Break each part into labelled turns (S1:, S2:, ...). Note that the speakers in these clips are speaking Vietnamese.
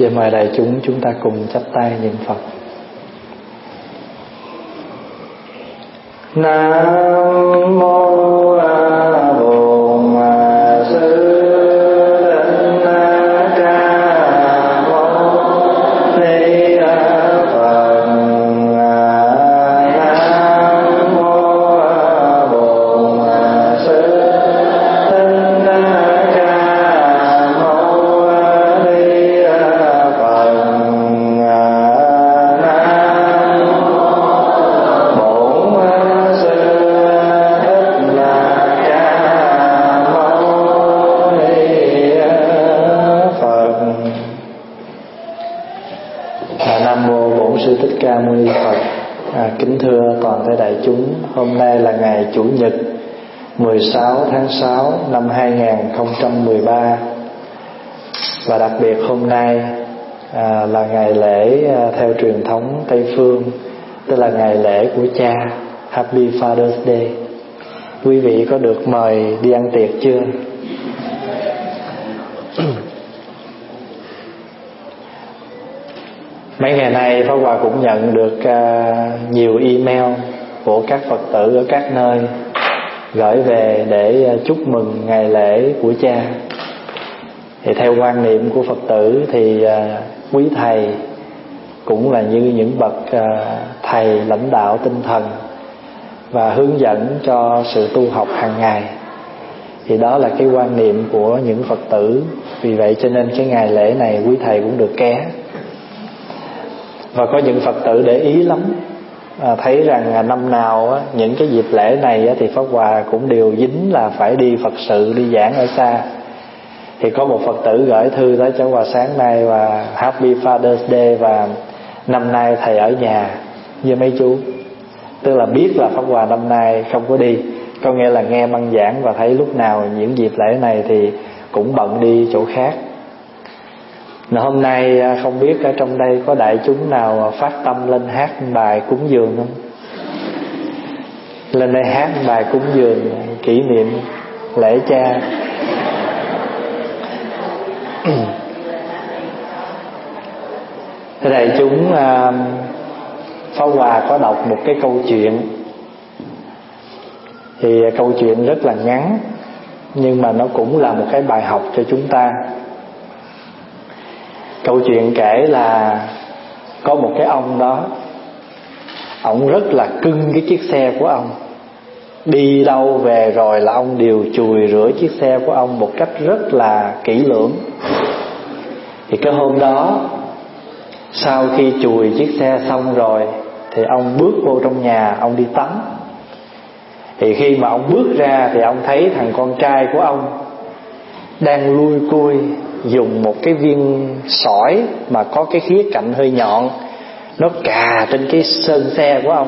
S1: Và mời đại chúng ta cùng chắp tay niệm Phật. Nam mô A Bổn Sư Kính thưa toàn thể đại chúng, hôm nay là ngày Chủ nhật 16 tháng 6 năm 2013. Và đặc biệt hôm nay là ngày lễ theo truyền thống Tây Phương, tức là ngày lễ của cha, Happy Father's Day. Quý vị có được mời đi ăn tiệc chưa? Mấy ngày nay Pháp Hòa cũng nhận được nhiều email của các Phật tử ở các nơi gửi về để chúc mừng ngày lễ của cha. Thì theo quan niệm của Phật tử thì quý thầy cũng là như những bậc thầy lãnh đạo tinh thần và hướng dẫn cho sự tu học hàng ngày. Thì đó là cái quan niệm của những Phật tử. Vì vậy cho nên cái ngày lễ này quý thầy cũng được ké. Và có những Phật tử để ý lắm, thấy rằng năm nào những cái dịp lễ này thì Pháp Hòa cũng đều dính là phải đi Phật sự, đi giảng ở xa. Thì có một Phật tử gửi thư tới cho Hòa sáng nay và Happy Father's Day, và năm nay thầy ở nhà với mấy chú. Tức là biết là Pháp Hòa năm nay không có đi, có nghĩa là nghe băng giảng và thấy lúc nào những dịp lễ này thì cũng bận đi chỗ khác. Hôm nay không biết ở trong đây có đại chúng nào phát tâm lên hát bài cúng dường không? Lên đây hát bài cúng dường kỷ niệm lễ cha. Thế đại chúng, Pháp Hòa có đọc một cái câu chuyện. Thì câu chuyện rất là ngắn, nhưng mà nó cũng là một cái bài học cho chúng ta. Câu chuyện kể là có một cái ông đó, ông rất là cưng cái chiếc xe của ông. Đi đâu về rồi là ông đều chùi rửa chiếc xe của ông một cách rất là kỹ lưỡng. Thì cái hôm đó, sau khi chùi chiếc xe xong rồi thì ông bước vô trong nhà, ông đi tắm. Thì khi mà ông bước ra thì ông thấy thằng con trai của ông đang lui cui dùng một cái viên sỏi mà có cái khía cạnh hơi nhọn, nó cà trên cái sơn xe của ông.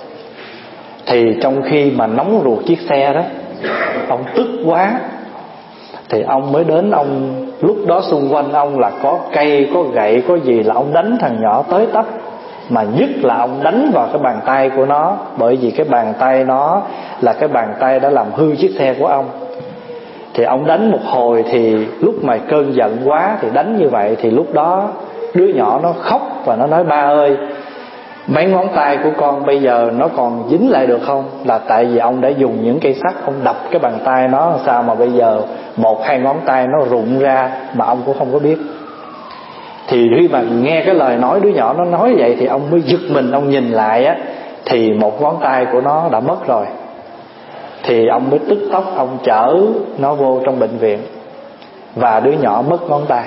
S1: Thì trong khi mà nóng ruột chiếc xe đó, ông tức quá. Thì ông mới đến, ông lúc đó xung quanh ông là có cây, có gậy, có gì là ông đánh thằng nhỏ tới tấp. Mà nhất là ông đánh vào cái bàn tay của nó, bởi vì cái bàn tay nó là cái bàn tay đã làm hư chiếc xe của ông. Thì ông đánh một hồi, thì lúc mà cơn giận quá thì đánh như vậy. Thì lúc đó đứa nhỏ nó khóc và nó nói: ba ơi, mấy ngón tay của con bây giờ nó còn dính lại được không? Là tại vì ông đã dùng những cây sắt, ông đập cái bàn tay nó, sao mà bây giờ một hai ngón tay nó rụng ra mà ông cũng không có biết. Thì khi mà nghe cái lời nói đứa nhỏ nó nói vậy thì ông mới giật mình, ông nhìn lại á, thì một ngón tay của nó đã mất rồi. Thì ông mới tức tốc, ông chở nó vô trong bệnh viện và đứa nhỏ mất ngón tay.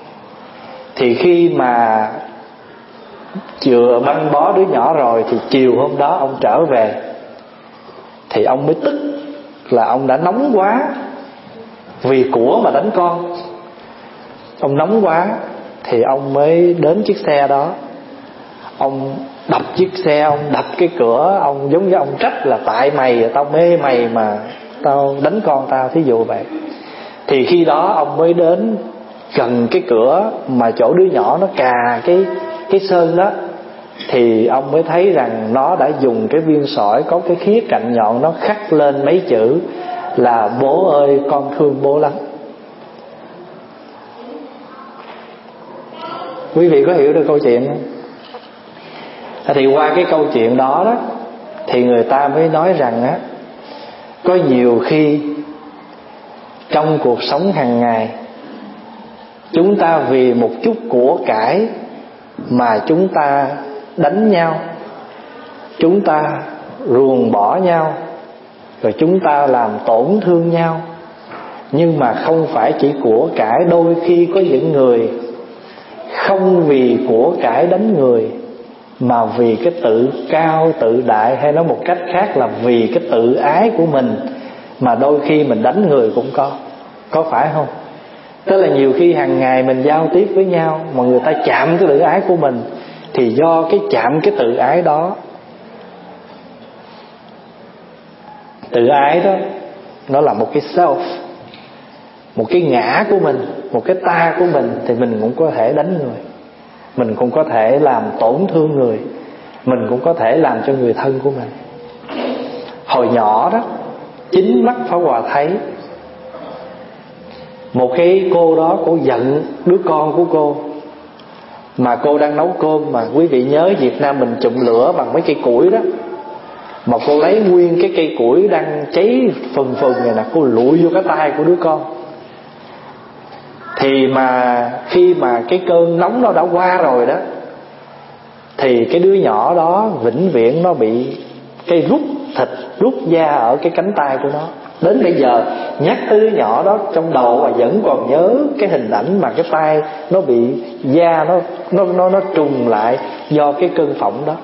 S1: Thì khi mà chữa băng bó đứa nhỏ rồi thì chiều hôm đó ông trở về. Thì ông mới tức là ông đã nóng quá, vì của mà đánh con. Ông nóng quá thì ông mới đến chiếc xe đó, ông đập chiếc xe, ông đập cái cửa, ông giống như ông trách là tại mày, tao mê mày mà tao đánh con tao, thí dụ vậy. Thì khi đó ông mới đến gần cái cửa mà chỗ đứa nhỏ nó cà cái sơn đó. Thì ông mới thấy rằng nó đã dùng cái viên sỏi có cái khía cạnh nhọn, nó khắc lên mấy chữ là: bố ơi, con thương bố lắm. Quý vị có hiểu được câu chuyện không? Thì qua cái câu chuyện đó đó thì người ta mới nói rằng á, có nhiều khi trong cuộc sống hàng ngày chúng ta vì một chút của cải mà chúng ta đánh nhau, chúng ta ruồng bỏ nhau, rồi chúng ta làm tổn thương nhau. Nhưng mà không phải chỉ của cải, đôi khi có những người không vì của cải đánh người, mà vì cái tự cao tự đại, hay nói một cách khác là vì cái tự ái của mình mà đôi khi mình đánh người cũng có phải không? Tức là nhiều khi hàng ngày mình giao tiếp với nhau mà người ta chạm cái tự ái của mình, thì do cái chạm cái tự ái đó, tự ái đó nó là một cái self, một cái ngã của mình, một cái ta của mình, thì mình cũng có thể đánh người, mình cũng có thể làm tổn thương người, mình cũng có thể làm cho người thân của mình. Hồi nhỏ đó, chính mắt Pháp Hòa thấy một cái cô đó, cô giận đứa con của cô, mà cô đang nấu cơm. Mà quý vị nhớ Việt Nam mình chụm lửa bằng mấy cây củi đó, mà cô lấy nguyên cái cây củi đang cháy phừng phừng này nè, cô lụi vô cái tay của đứa con. Thì mà khi mà cái cơn nóng nó đã qua rồi đó, thì cái đứa nhỏ đó vĩnh viễn nó bị cái rút thịt, rút da ở cái cánh tay của nó. Đến bây giờ nhắc tới đứa nhỏ đó, trong đầu mà vẫn còn nhớ cái hình ảnh mà cái tay nó bị da nó trùng lại do cái cơn phỏng đó.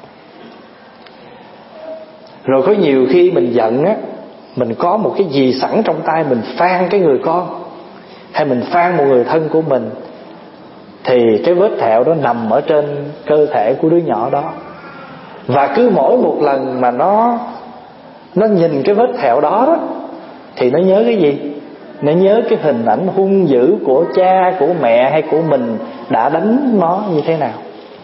S1: Rồi có nhiều khi mình giận á, mình có một cái gì sẵn trong tay, mình phang cái người con, hay mình phang một người thân của mình, thì cái vết thẹo đó nằm ở trên cơ thể của đứa nhỏ đó. Và cứ mỗi một lần mà nó nhìn cái vết thẹo đó đó, thì nó nhớ cái gì? Nó nhớ cái hình ảnh hung dữ của cha, của mẹ hay của mình đã đánh nó như thế nào.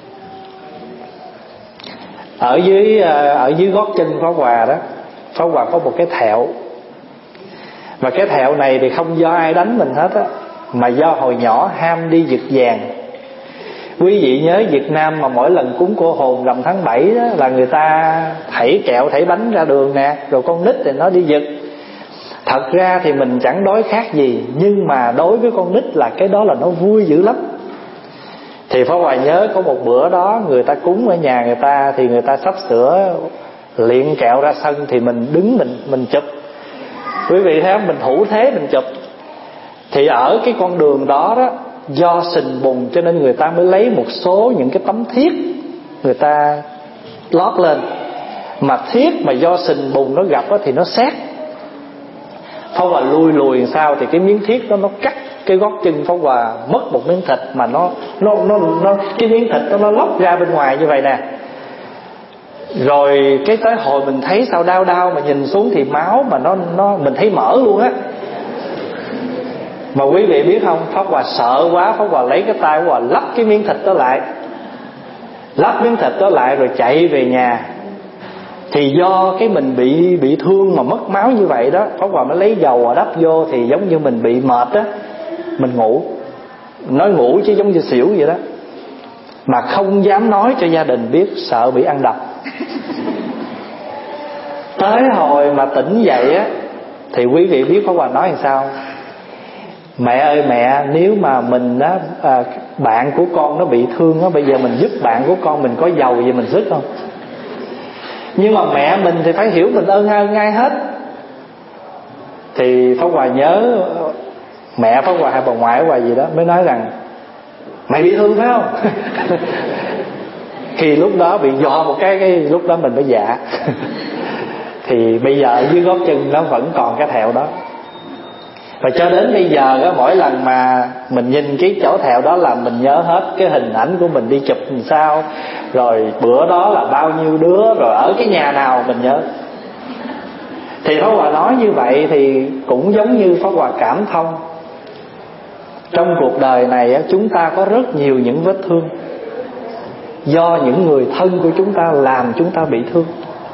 S1: Ở dưới gót chân Pháp Hòa đó, Pháp Hòa có một cái thẹo. Và cái thẹo này thì không do ai đánh mình hết á, mà do hồi nhỏ ham đi giật vàng. Quý vị nhớ Việt Nam mà mỗi lần cúng cô hồn rằm tháng 7 đó, là người ta thảy kẹo thảy bánh ra đường nè, rồi con nít thì nó đi giật. Thật ra thì mình chẳng đói khát gì, nhưng mà đối với con nít là cái đó là nó vui dữ lắm. Thì Pháp Hòa nhớ có một bữa đó người ta cúng ở nhà người ta, thì người ta sắp sửa liệng kẹo ra sân, thì mình đứng mình chụp. Quý vị thấy không? Mình thủ thế mình chụp. Thì ở cái con đường đó đó, do sình bùn cho nên người ta mới lấy một số những cái tấm thiết người ta lót lên. Mà thiết mà do sình bùn nó gặp đó, thì nó xét. Pháp Hòa lùi làm sao thì cái miếng thiết đó nó cắt cái gót chân Pháp Hòa mất một miếng thịt, mà nó cái miếng thịt đó nó lóc ra bên ngoài như vậy nè. Rồi cái tới hồi mình thấy sao đau mà nhìn xuống thì máu mà nó mình thấy mỡ luôn á. Mà quý vị biết không, Pháp Hòa sợ quá, Pháp Hòa lấy cái tay Pháp Hòa lắp cái miếng thịt đó lại, lắp miếng thịt đó lại rồi chạy về nhà. Thì do cái mình bị thương mà mất máu như vậy đó, Pháp Hòa mới lấy dầu đắp vô, thì giống như mình bị mệt á, mình ngủ. Nói ngủ chứ giống như xỉu vậy đó, mà không dám nói cho gia đình biết, sợ bị ăn đập. Tới hồi mà tỉnh dậy á, thì quý vị biết Pháp Hòa nói làm sao? Mẹ ơi mẹ, nếu mà mình á, bạn của con nó bị thương á, bây giờ mình giúp bạn của con, mình có dầu gì mình giúp không? Nhưng mà mẹ mình thì phải hiểu mình ơn ai hết. Thì Pháp Hòa nhớ mẹ Pháp Hòa hay bà ngoại Pháp Hòa gì đó mới nói rằng mày bị thương phải không? Khi lúc đó bị dò một cái lúc đó mình mới dạ. Thì bây giờ ở dưới gót chân nó vẫn còn cái thẹo đó. Và cho đến bây giờ đó, mỗi lần mà mình nhìn cái chỗ thẹo đó là mình nhớ hết cái hình ảnh của mình đi chụp làm sao, rồi bữa đó là bao nhiêu đứa, rồi ở cái nhà nào mình nhớ. Thì Pháp Hòa nói như vậy thì cũng giống như Pháp Hòa cảm thông. Trong cuộc đời này chúng ta có rất nhiều những vết thương do những người thân của chúng ta làm chúng ta bị thương.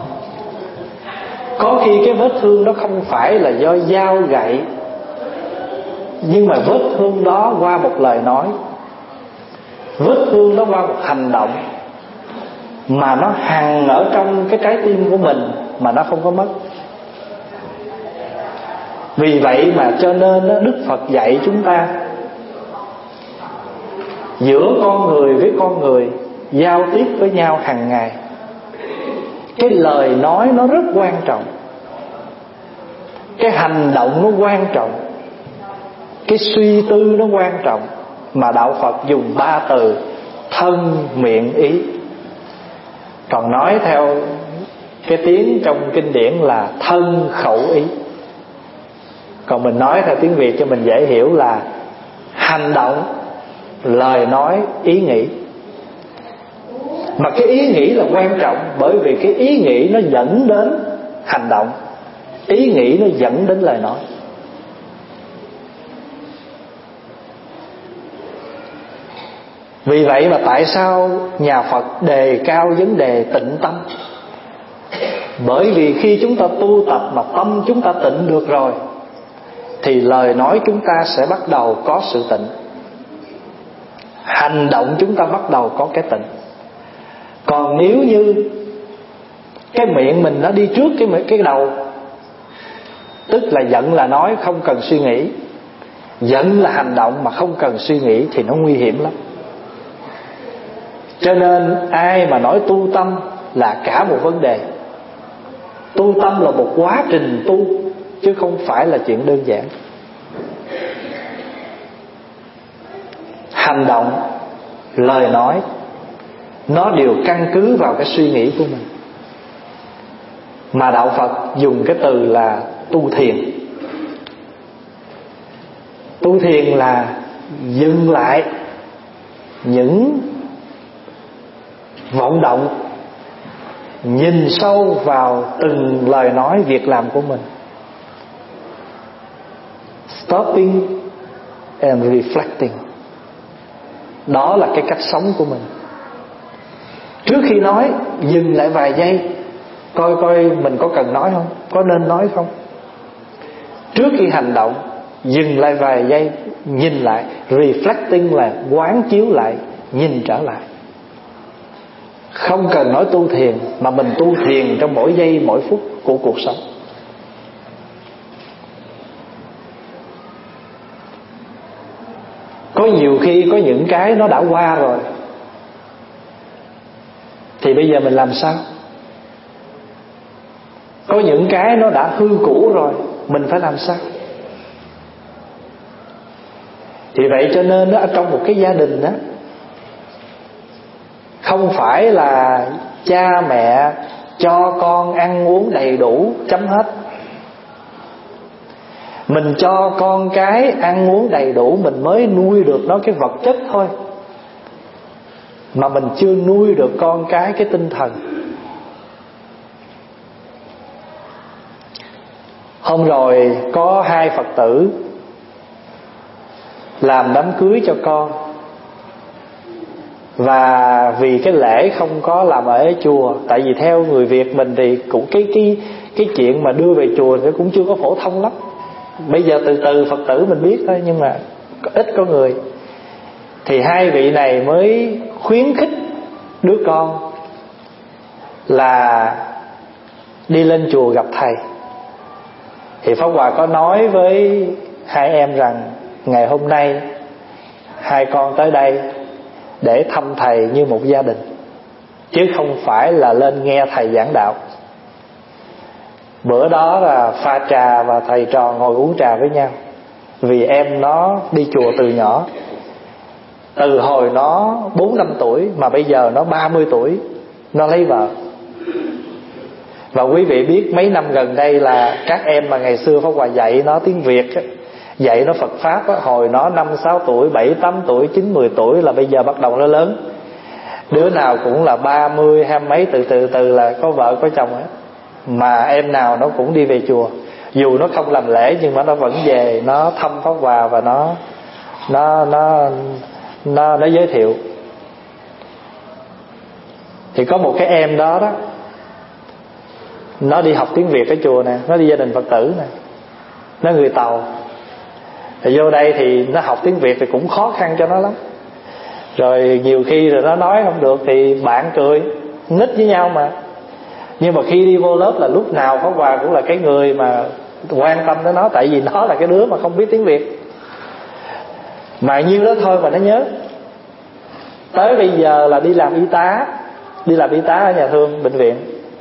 S1: Có khi cái vết thương đó không phải là do dao gậy, nhưng mà vết thương đó qua một lời nói, Vết thương nó qua một hành động mà nó hằn ở trong cái trái tim của mình mà nó không có mất. Vì vậy mà cho nên Đức Phật dạy chúng ta, giữa con người với con người giao tiếp với nhau hàng ngày, cái lời nói nó rất quan trọng, cái hành động nó quan trọng, cái suy tư nó quan trọng. Mà Đạo Phật dùng 3 từ: thân, miệng, ý. Còn nói theo cái tiếng trong kinh điển là thân, khẩu, ý. Còn mình nói theo tiếng Việt cho mình dễ hiểu là hành động, lời nói, ý nghĩ. Mà cái ý nghĩ là quan trọng, bởi vì cái ý nghĩ nó dẫn đến hành động, ý nghĩ nó dẫn đến lời nói. Vì vậy mà tại sao nhà Phật đề cao vấn đề tịnh tâm? Bởi vì khi chúng ta tu tập mà tâm chúng ta tịnh được rồi thì lời nói chúng ta sẽ bắt đầu có sự tịnh, hành động chúng ta bắt đầu có cái tịnh. Còn nếu như cái miệng mình nó đi trước cái đầu, tức là giận là nói không cần suy nghĩ, giận là hành động mà không cần suy nghĩ, thì nó nguy hiểm lắm. Cho nên ai mà nói tu tâm là cả một vấn đề. Tu tâm là một quá trình tu, chứ không phải là chuyện đơn giản. Hành động, lời nói, nó đều căn cứ vào cái suy nghĩ của mình. Mà Đạo Phật dùng cái từ là tu thiền. Tu thiền là dừng lại những vọng động, nhìn sâu vào từng lời nói, việc làm của mình. Stopping and reflecting. Đó là cái cách sống của mình. Trước khi nói, dừng lại vài giây, coi mình có cần nói không, có nên nói không. Trước khi hành động, dừng lại vài giây, nhìn lại. Reflecting là quán chiếu lại, nhìn trở lại. Không cần nói tu thiền, mà mình tu thiền trong mỗi giây mỗi phút của cuộc sống. Có nhiều khi có những cái nó đã qua rồi, thì bây giờ mình làm sao? Có những cái nó đã hư cũ rồi, mình phải làm sao? Thì vậy cho nên ở trong một cái gia đình đó, không phải là cha mẹ cho con ăn uống đầy đủ chấm hết. Mình cho con cái ăn uống đầy đủ, mình mới nuôi được nó cái vật chất thôi, mà mình chưa nuôi được con cái tinh thần. Hôm rồi có 2 Phật tử làm đám cưới cho con, và vì cái lễ không có làm ở chùa, tại vì theo người Việt mình thì cũng cái chuyện mà đưa về chùa thì cũng chưa có phổ thông lắm. Bây giờ từ từ Phật tử mình biết thôi, nhưng mà ít có người. Thì 2 vị này mới khuyến khích đứa con là đi lên chùa gặp thầy. Thì Pháp Hòa có nói với 2 em rằng ngày hôm nay 2 con tới đây để thăm thầy như một gia đình, chứ không phải là lên nghe thầy giảng đạo. Bữa đó là pha trà và thầy trò ngồi uống trà với nhau. Vì em nó đi chùa từ nhỏ, từ hồi nó 4-5 tuổi mà bây giờ nó 30 tuổi nó lấy vợ. Và quý vị biết mấy năm gần đây là các em mà ngày xưa Pháp Hòa dạy nó tiếng Việt, dạy nó Phật Pháp, hồi nó 5-6 tuổi, 7-8 tuổi, 9-10 tuổi là bây giờ bắt đầu nó lớn. Đứa nào cũng là 30, 20 mấy, từ là có vợ có chồng ấy. Mà em nào nó cũng đi về chùa. Dù nó không làm lễ nhưng mà nó vẫn về, nó thăm Pháp Hòa và nó giới thiệu. Thì có một cái em đó đó, nó đi học tiếng Việt ở chùa nè, nó đi gia đình Phật tử nè, nó người Tàu. Thì vô đây thì nó học tiếng Việt thì cũng khó khăn cho nó lắm. Rồi nhiều khi rồi nó nói không được thì bạn cười nít với nhau mà. Nhưng mà khi đi vô lớp là lúc nào Pháp Hòa cũng là cái người mà quan tâm tới nó. Tại vì nó là cái đứa mà không biết tiếng Việt, mà nhiêu đó thôi mà nó nhớ. Tới bây giờ là đi làm y tá ở nhà thương bệnh viện,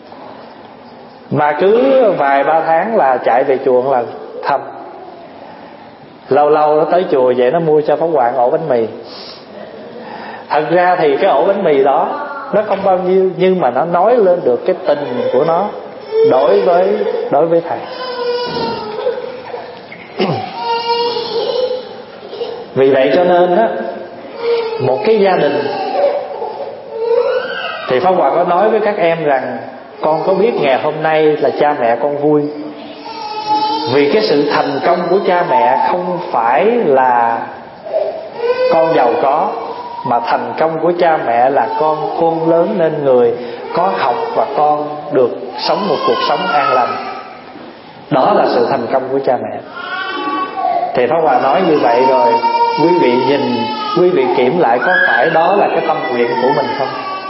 S1: mà cứ vài ba tháng là chạy về chùa một lần thăm. Lâu lâu nó tới chùa vậy nó mua cho Pháp Hòa ổ bánh mì. Thật ra thì cái ổ bánh mì đó nó không bao nhiêu, nhưng mà nó nói lên được cái tình của nó đối với thầy. Vì vậy cho nên á, một cái gia đình thì Pháp Hòa có nói với các em rằng con có biết ngày hôm nay là cha mẹ con vui, vì cái sự thành công của cha mẹ không phải là con giàu có, mà thành công của cha mẹ là con khôn lớn nên người, có học và con được sống một cuộc sống an lành. Đó là sự thành công của cha mẹ. Thì Pháp Hòa nói như vậy rồi quý vị nhìn, quý vị kiểm lại có phải đó là cái tâm nguyện của mình không?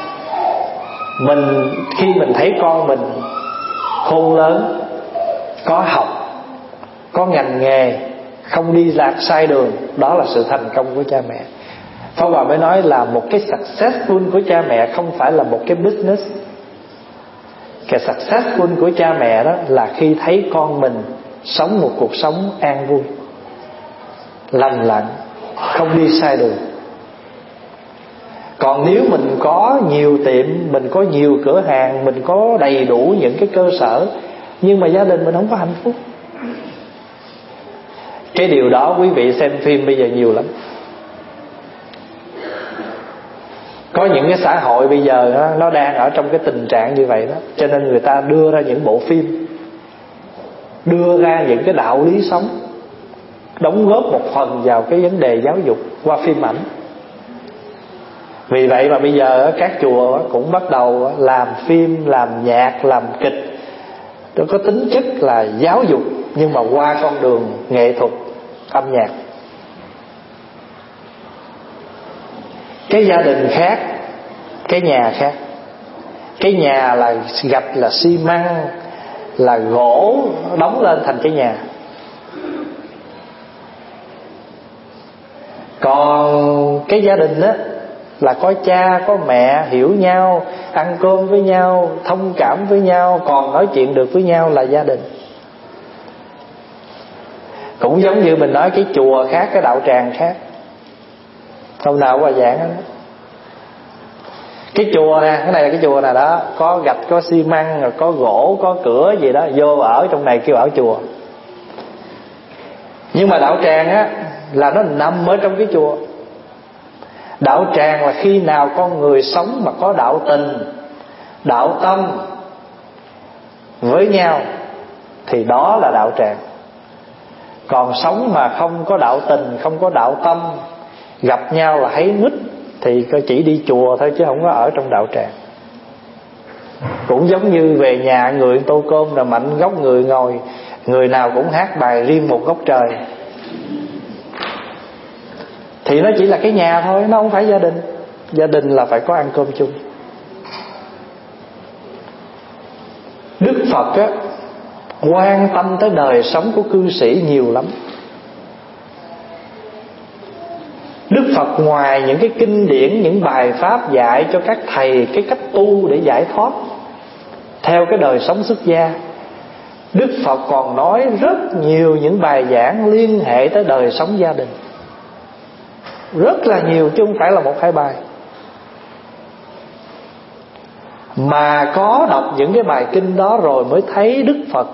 S1: Mình khi mình thấy con mình khôn lớn, có học, có ngành nghề, không đi lạc sai đường, đó là sự thành công của cha mẹ. Pháp Hòa mới nói là một cái successful của cha mẹ không phải là một cái business. Cái successful của cha mẹ đó là khi thấy con mình sống một cuộc sống an vui, lành lặn, không đi sai đường. Còn nếu mình có nhiều tiệm, mình có nhiều cửa hàng, mình có đầy đủ những cái cơ sở, nhưng mà gia đình mình không có hạnh phúc, cái điều đó quý vị xem phim bây giờ nhiều lắm. Có những cái xã hội bây giờ đó, nó đang ở trong cái tình trạng như vậy đó. Cho nên người ta đưa ra những bộ phim, đưa ra những cái đạo lý sống, đóng góp một phần vào cái vấn đề giáo dục qua phim ảnh. Vì vậy mà bây giờ các chùa cũng bắt đầu làm phim, làm nhạc, làm kịch, nó có tính chất là giáo dục, nhưng mà qua con đường nghệ thuật, âm nhạc. Cái gia đình khác, cái nhà khác. Cái nhà là gạch, là xi măng, là gỗ đóng lên thành cái nhà. Còn cái gia đình á là có cha, có mẹ, hiểu nhau, ăn cơm với nhau, thông cảm với nhau, còn nói chuyện được với nhau là gia đình. Cũng giống như mình nói cái chùa khác, cái đạo tràng khác. Hôm nào qua giảng đó, cái chùa nè, cái này là cái chùa nè đó, có gạch, có xi măng, rồi có gỗ, có cửa gì đó, vô ở trong này kêu ở chùa. Nhưng mà đạo tràng á là nó nằm ở trong cái chùa. Đạo tràng là khi nào con người sống mà có đạo tình, đạo tâm với nhau thì đó là đạo tràng. Còn sống mà không có đạo tình, không có đạo tâm, gặp nhau là thấy nít thì chỉ đi chùa thôi chứ không có ở trong đạo tràng. Cũng giống như về nhà người tô cơm là mạnh góc người ngồi, người nào cũng hát bài riêng một góc trời, thì nó chỉ là cái nhà thôi, nó không phải gia đình. Gia đình là phải có ăn cơm chung. Đức Phật á quan tâm tới đời sống của cư sĩ nhiều lắm. Đức Phật ngoài những cái kinh điển, những bài pháp dạy cho các thầy cái cách tu để giải thoát theo cái đời sống xuất gia, Đức Phật còn nói rất nhiều những bài giảng liên hệ tới đời sống gia đình. Rất là nhiều chứ không phải là 1-2 bài. Mà có đọc những cái bài kinh đó rồi mới thấy Đức Phật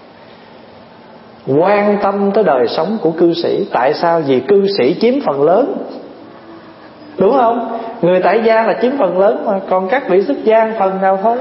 S1: quan tâm tới đời sống của cư sĩ. Tại sao? Vì cư sĩ chiếm phần lớn, đúng không? Người tại gia là chiếm phần lớn mà, còn các vị xuất gia phần nào thôi.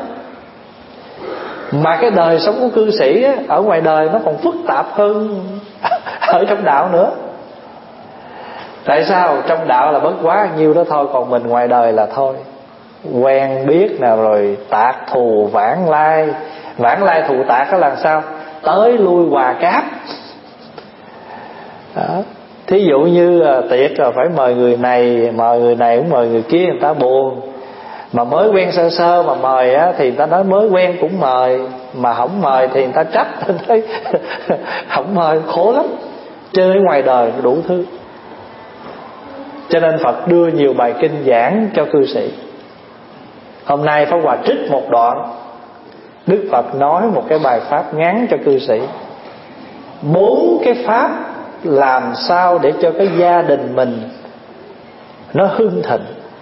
S1: Mà cái đời sống của cư sĩ á, ở ngoài đời nó còn phức tạp hơn ở trong đạo nữa. Tại sao? Trong đạo là bất quá nhiêu đó thôi, còn mình ngoài đời là thôi quen biết nào rồi tạc thù vãng lai. Vãng lai thù tạc đó là sao? Tới lui hòa cáp đó. Thí dụ như tiệc rồi phải mời người này cũng mời người kia, người ta buồn. Mà mới quen sơ sơ mà mời á, thì người ta nói mới quen cũng mời, mà không mời thì người ta trách. Thấy không mời khổ lắm. Cho nên ngoài đời đủ thứ. Cho nên Phật đưa nhiều bài kinh giảng cho cư sĩ. Hôm nay Pháp Hòa trích một đoạn. Đức Phật nói một cái bài pháp ngắn cho cư sĩ. 4 cái pháp làm sao để cho cái gia đình mình nó hưng thịnh.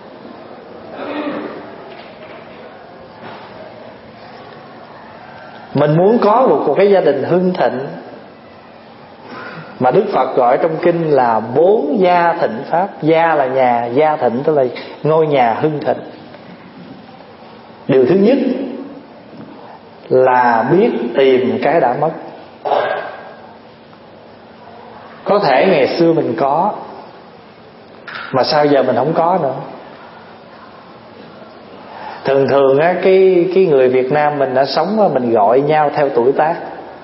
S1: Mình muốn có một cái gia đình hưng thịnh mà Đức Phật gọi trong kinh là 4 gia thịnh pháp. Gia là nhà, gia thịnh tức là ngôi nhà hưng thịnh. Điều thứ nhất là biết tìm cái đã mất. Có thể ngày xưa mình có, mà sao giờ mình không có nữa. Thường á, cái người Việt Nam mình đã sống, mình gọi nhau theo tuổi tác.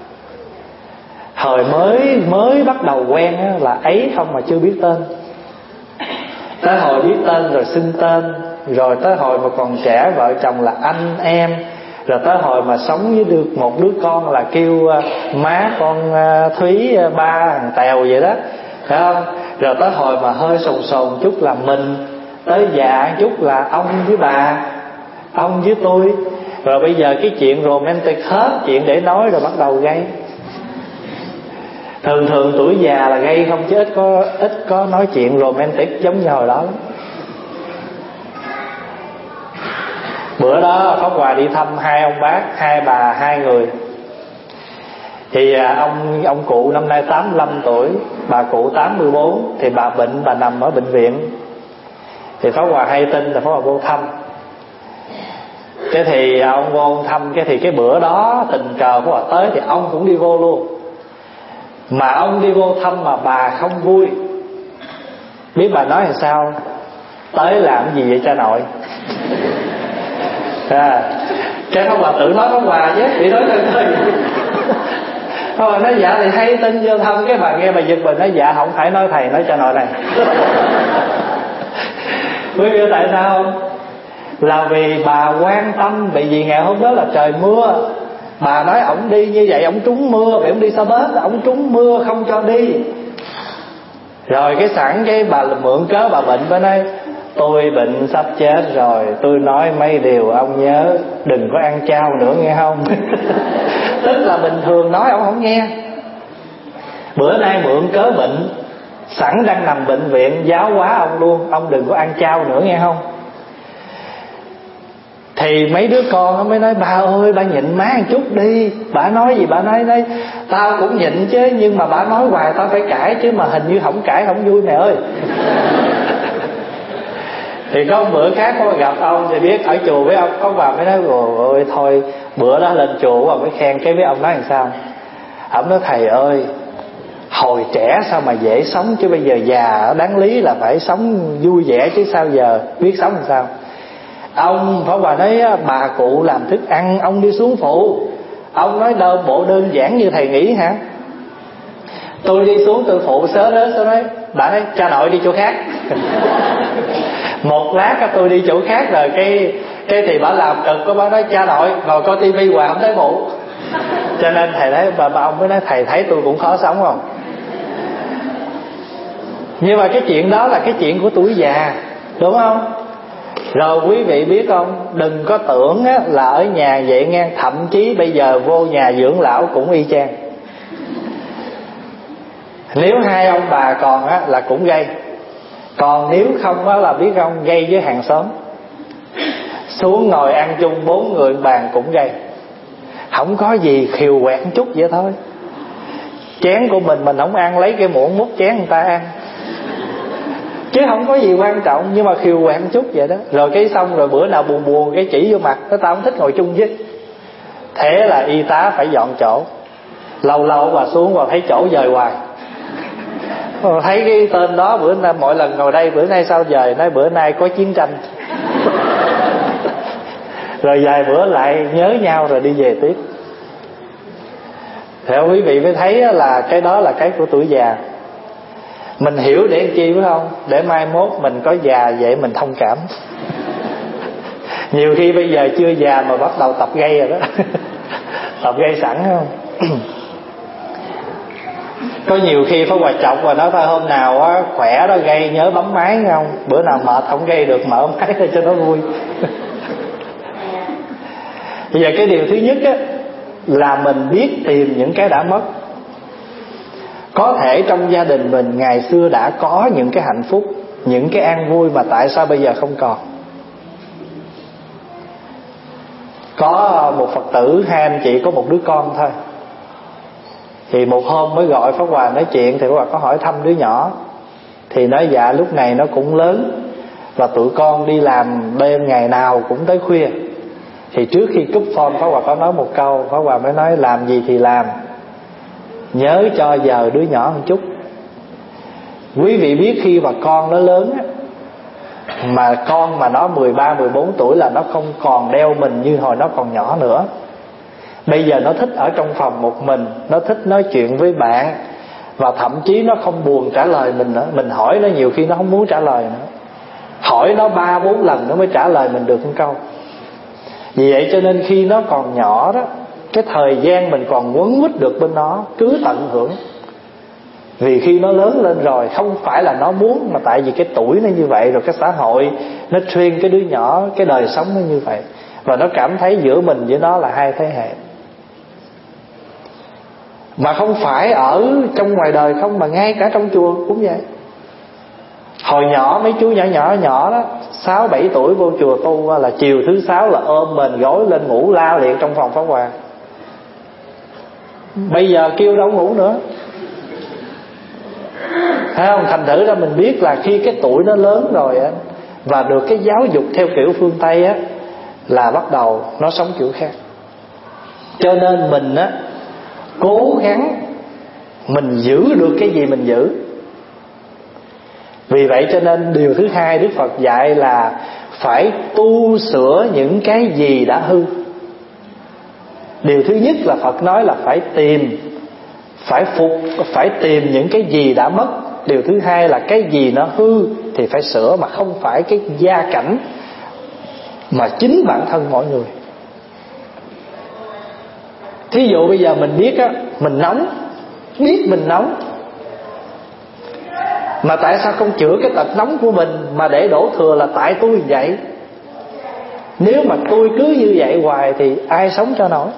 S1: Hồi mới bắt đầu quen á, là ấy không mà chưa biết tên. Tới hồi biết tên rồi xưng tên, rồi tới hồi mà còn trẻ vợ chồng là anh em, rồi tới hồi mà sống với được một đứa con là kêu má con Thúy, ba thằng Tèo vậy đó, phải không? Rồi tới hồi mà hơi sồn chút là mình, tới già chút là ông với bà, ông với tôi. Rồi bây giờ cái chuyện romantic hết chuyện để nói rồi bắt đầu gây. Thường tuổi già là gây không, chứ ít có nói chuyện romantic giống như hồi đó lắm. Bữa đó Pháp Hòa đi thăm 2 ông bác, 2 bà, 2 người. Thì ông cụ năm nay 85 tuổi, bà cụ 84. Thì bà bệnh, bà nằm ở bệnh viện. Thì Pháp Hòa hay tin là Pháp Hòa vô thăm. Cái thì ông vô thăm, cái bữa đó tình cờ Pháp Hòa tới thì ông cũng đi vô luôn. Mà ông đi vô thăm mà bà không vui. Biết bà nói làm sao? Tới làm gì vậy cha nội? Cái Pháp Hòa tự nói Pháp Hòa chứ, bị nói thân thôi. Pháp Hòa nói dạ thì hay tin vô thăm. Cái bà nghe bà giật mình nói dạ không phải nói thầy, nói cha nội này. Quý vị tại sao không? Là vì bà quan tâm. Bởi vì ngày hôm đó là trời mưa. Bà nói ổng đi như vậy ổng trúng mưa, vì ổng đi Sa Bết, ổng trúng mưa không cho đi. Rồi cái sẵn cái bà mượn cớ bà bệnh, bà nói tôi bệnh sắp chết rồi, tôi nói mấy điều ông nhớ, đừng có ăn chao nữa nghe không. Tức là bình thường nói ông không nghe. Bữa nay mượn cớ bệnh, sẵn đang nằm bệnh viện, giáo hóa ông luôn, ông đừng có ăn chao nữa nghe không. Thì mấy đứa con nó mới nói ba ơi ba nhịn má một chút đi. Bà nói gì bà nói tao cũng nhịn chứ, nhưng mà bà nói hoài tao phải cãi chứ, mà hình như không cãi không vui mẹ ơi. Thì có một bữa khác có gặp ông thì biết ở chùa với ông, có bà mới nói rồi thôi bữa đó lên chùa và mới khen. Cái với ông nói làm sao? Ông nói thầy ơi, hồi trẻ sao mà dễ sống, chứ bây giờ già đáng lý là phải sống vui vẻ chứ sao giờ biết sống làm sao. Ông Pháp Hòa nói bà cụ làm thức ăn ông đi xuống phụ. Ông nói bộ đơn giản như thầy nghĩ hả? Tôi đi xuống tôi phụ sớ nói bà nói cha nội đi chỗ khác. Một lát tôi đi chỗ khác rồi cái thì bà làm cực có bà nói cha nội ngồi coi tivi hoài không thấy phụ. Cho nên thầy thấy bà ông mới nói thầy thấy tôi cũng khó sống không. Nhưng mà cái chuyện đó là cái chuyện của tuổi già, đúng không? Rồi quý vị biết không, đừng có tưởng là ở nhà vậy nghe. Thậm chí bây giờ vô nhà dưỡng lão cũng y chang. Nếu 2 ông bà còn là cũng gây. Còn nếu không là biết không, gây với hàng xóm. Xuống ngồi ăn chung 4 người bàn cũng gây. Không có gì, khiều quẹt chút vậy thôi. Chén của mình không ăn, lấy cái muỗng múc chén người ta ăn, chứ không có gì quan trọng. Nhưng mà khiều quẹt chút vậy đó. Rồi cái xong rồi bữa nào buồn cái chỉ vô mặt, tao không thích ngồi chung với. Thế là y tá phải dọn chỗ. Lâu bà xuống và thấy chỗ dời hoài. Thấy cái tên đó bữa nay mỗi lần ngồi đây, bữa nay sao dời? Nói bữa nay có chiến tranh. Rồi vài bữa lại nhớ nhau rồi đi về tiếp. Theo quý vị mới thấy là cái đó là cái của tuổi già. Mình hiểu để làm chi phải không? Để mai mốt mình có già vậy mình thông cảm. Nhiều khi bây giờ chưa già mà bắt đầu tập gây rồi đó. Tập gây sẵn không? Có nhiều khi Pháp Hòa chọc và nói thôi hôm nào á, khỏe đó gây nhớ bấm máy không? Bữa nào mệt không gây được mở máy ra cho nó vui. Bây giờ cái điều thứ nhất á, là mình biết tìm những cái đã mất. Có thể trong gia đình mình ngày xưa đã có những cái hạnh phúc, những cái an vui mà tại sao bây giờ không còn. Có một Phật tử, hai anh chị có một đứa con thôi. Thì một hôm mới gọi Pháp Hòa nói chuyện, thì Pháp Hòa có hỏi thăm đứa nhỏ. Thì nói dạ lúc này nó cũng lớn, và tụi con đi làm đêm ngày nào cũng tới khuya. Thì trước khi cúp phone Pháp Hòa có nói một câu, Pháp Hòa mới nói làm gì thì làm, nhớ cho giờ đứa nhỏ một chút. Quý vị biết khi mà con nó lớn á, mà con mà nó 13, 14 tuổi là nó không còn đeo mình như hồi nó còn nhỏ nữa. Bây giờ nó thích ở trong phòng một mình, nó thích nói chuyện với bạn, và thậm chí nó không buồn trả lời mình nữa. Mình hỏi nó nhiều khi nó không muốn trả lời nữa. Hỏi nó 3-4 lần nó mới trả lời mình được một câu. Vì vậy cho nên khi nó còn nhỏ đó, cái thời gian mình còn quấn quýt được bên nó, cứ tận hưởng. Vì khi nó lớn lên rồi, không phải là nó muốn, mà tại vì cái tuổi nó như vậy, rồi cái xã hội nó train cái đứa nhỏ, cái đời sống nó như vậy, và nó cảm thấy giữa mình với nó là hai thế hệ. Mà không phải ở trong ngoài đời không, mà ngay cả trong chùa cũng vậy. Hồi nhỏ mấy chú nhỏ đó 6-7 tuổi vô chùa tu là chiều thứ 6 là ôm mền gối lên ngủ la liệt trong phòng Pháp Hòa. Bây giờ kêu đâu ngủ nữa, thấy không? Thành thử ra mình biết là khi cái tuổi nó lớn rồi á, và được cái giáo dục theo kiểu phương Tây á, là bắt đầu nó sống kiểu khác. Cho nên mình á, cố gắng mình giữ được cái gì mình giữ. Vì vậy cho nên điều thứ hai Đức Phật dạy là phải tu sửa những cái gì đã hư. Điều thứ nhất là Phật nói là phải tìm những cái gì đã mất. Điều thứ hai là cái gì nó hư thì phải sửa, mà không phải cái gia cảnh, mà chính bản thân mỗi người. Thí dụ bây giờ mình biết á, mình nóng, biết mình nóng, mà tại sao không chữa cái tật nóng của mình, mà để đổ thừa là tại tôi vậy. Nếu mà tôi cứ như vậy hoài thì ai sống cho nổi.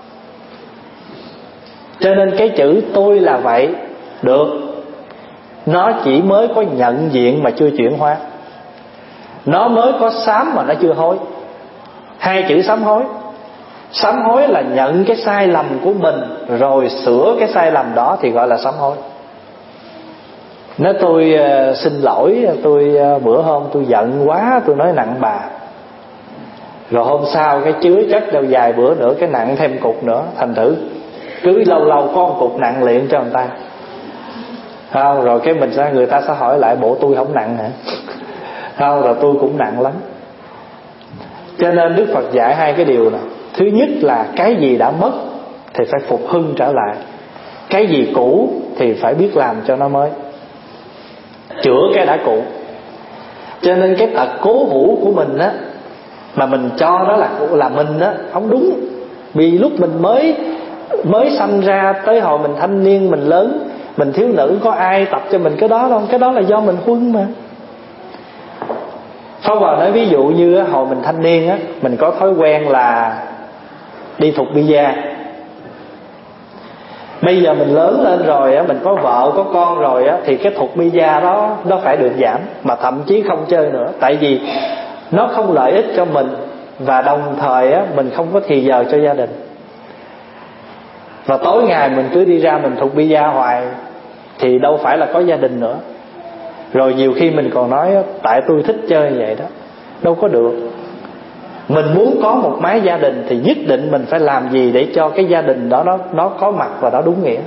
S1: Cho nên cái chữ tôi là vậy được, nó chỉ mới có nhận diện mà chưa chuyển hóa. Nó mới có sám mà nó chưa hối. Hai chữ sám hối. Sám hối là nhận cái sai lầm của mình rồi sửa cái sai lầm đó thì gọi là sám hối. Nếu tôi xin lỗi, bữa hôm tôi giận quá, tôi nói nặng bà, rồi hôm sau cái chứa chất đâu vài bữa nữa cái nặng thêm cục nữa. Thành thử cứ lâu lâu có một cục nặng liền cho người ta, không? Rồi cái người ta sẽ hỏi lại bộ tôi không nặng hả? Không, rồi tôi cũng nặng lắm. Cho nên Đức Phật dạy hai cái điều này. Thứ nhất là cái gì đã mất thì phải phục hưng trở lại, cái gì cũ thì phải biết làm cho nó mới, chữa cái đã cũ. Cho nên cái tật cố hữu của mình á, mà mình cho đó là mình á, không đúng. Vì lúc mình mới sanh ra tới hồi mình thanh niên, mình lớn, mình thiếu nữ, có ai tập cho mình cái đó đâu. Cái đó là do mình huân mà. Pháp Hòa nói ví dụ như hồi mình thanh niên á, mình có thói quen là đi thục bida. Bây giờ mình lớn lên rồi á, mình có vợ có con rồi á, thì cái thục bida đó nó phải được giảm, mà thậm chí không chơi nữa. Tại vì nó không lợi ích cho mình, và đồng thời á, mình không có thì giờ cho gia đình. Và tối ngày mình cứ đi ra mình thục bida hoài thì đâu phải là có gia đình nữa. Rồi nhiều khi mình còn nói tại tôi thích chơi vậy đó. Đâu có được. Mình muốn có một mái gia đình thì nhất định mình phải làm gì để cho cái gia đình đó nó có mặt và nó đúng nghĩa.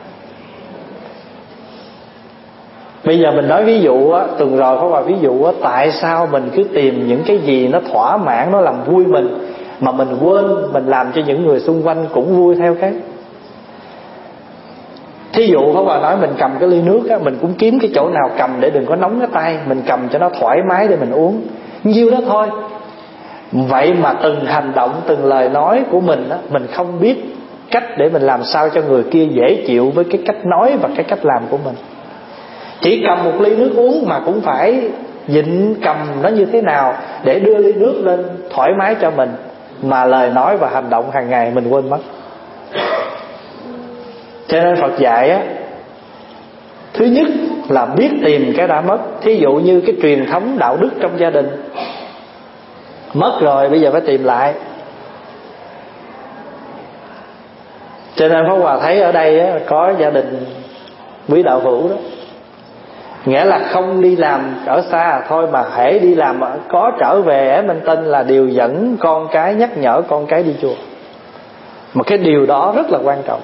S1: Bây giờ mình nói ví dụ á, tuần rồi có vài ví dụ á, tại sao mình cứ tìm những cái gì nó thỏa mãn, nó làm vui mình, mà mình quên mình làm cho những người xung quanh cũng vui theo cái. Thí dụ Pháp Hòa nói mình cầm cái ly nước á, mình cũng kiếm cái chỗ nào cầm để đừng có nóng cái tay, mình cầm cho nó thoải mái để mình uống, nhiêu đó thôi. Vậy mà từng hành động, từng lời nói của mình á, mình không biết cách để mình làm sao cho người kia dễ chịu với cái cách nói và cái cách làm của mình. Chỉ cầm một ly nước uống mà cũng phải nhịn cầm nó như thế nào để đưa ly nước lên thoải mái cho mình, mà lời nói và hành động hàng ngày mình quên mất. Cho nên Phật dạy á, thứ nhất là biết tìm cái đã mất. Thí dụ như cái truyền thống đạo đức trong gia đình mất rồi, bây giờ phải tìm lại. Cho nên Pháp Hòa thấy ở đây á, có gia đình quý đạo hữu đó, nghĩa là không đi làm ở xa thôi, mà hễ đi làm có trở về ở Minh Tinh là đều dẫn con cái, nhắc nhở con cái đi chùa. Mà cái điều đó rất là quan trọng.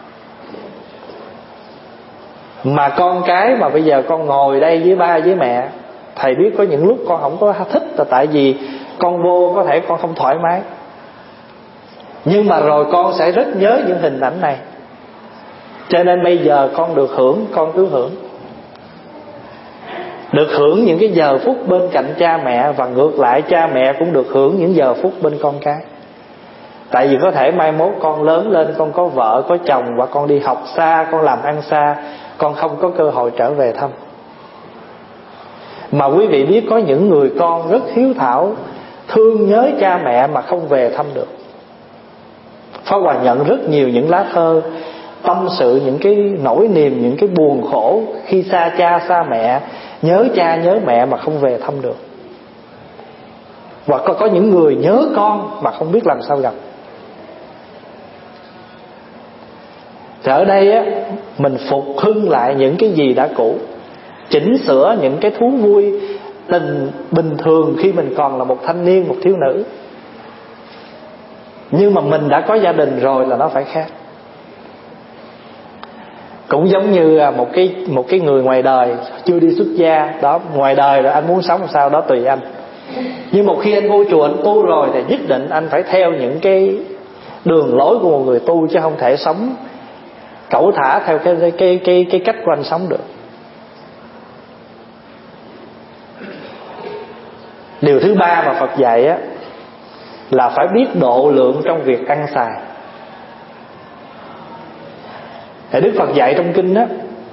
S1: Mà con cái mà bây giờ con ngồi đây với ba với mẹ, thầy biết có những lúc con không có thích là tại vì con vô có thể con không thoải mái, nhưng mà rồi con sẽ rất nhớ những hình ảnh này. Cho nên bây giờ con được hưởng, con cứ hưởng. Được hưởng những cái giờ phút bên cạnh cha mẹ, và ngược lại cha mẹ cũng được hưởng những giờ phút bên con cái. Tại vì có thể mai mốt con lớn lên, con có vợ có chồng và con đi học xa, con làm ăn xa, con không có cơ hội trở về thăm. Mà quý vị biết có những người con rất hiếu thảo, thương nhớ cha mẹ mà không về thăm được. Pháp Hòa nhận rất nhiều những lá thơ tâm sự những cái nỗi niềm, những cái buồn khổ khi xa cha xa mẹ, nhớ cha nhớ mẹ mà không về thăm được. Và có những người nhớ con mà không biết làm sao gặp. Thì ở đây á, mình phục hưng lại những cái gì đã cũ, chỉnh sửa những cái thú vui tình bình thường khi mình còn là một thanh niên, một thiếu nữ. Nhưng mà mình đã có gia đình rồi là nó phải khác. Cũng giống như một cái người ngoài đời chưa đi xuất gia đó, ngoài đời rồi anh muốn sống làm sao đó tùy anh. Nhưng một khi anh vô chùa anh tu rồi thì nhất định anh phải theo những cái đường lối của một người tu, chứ không thể sống cẩu thả theo cái cách của anh sống được. Điều thứ ba mà Phật dạy á, là phải biết độ lượng trong việc ăn xài. Thì Đức Phật dạy trong kinh á,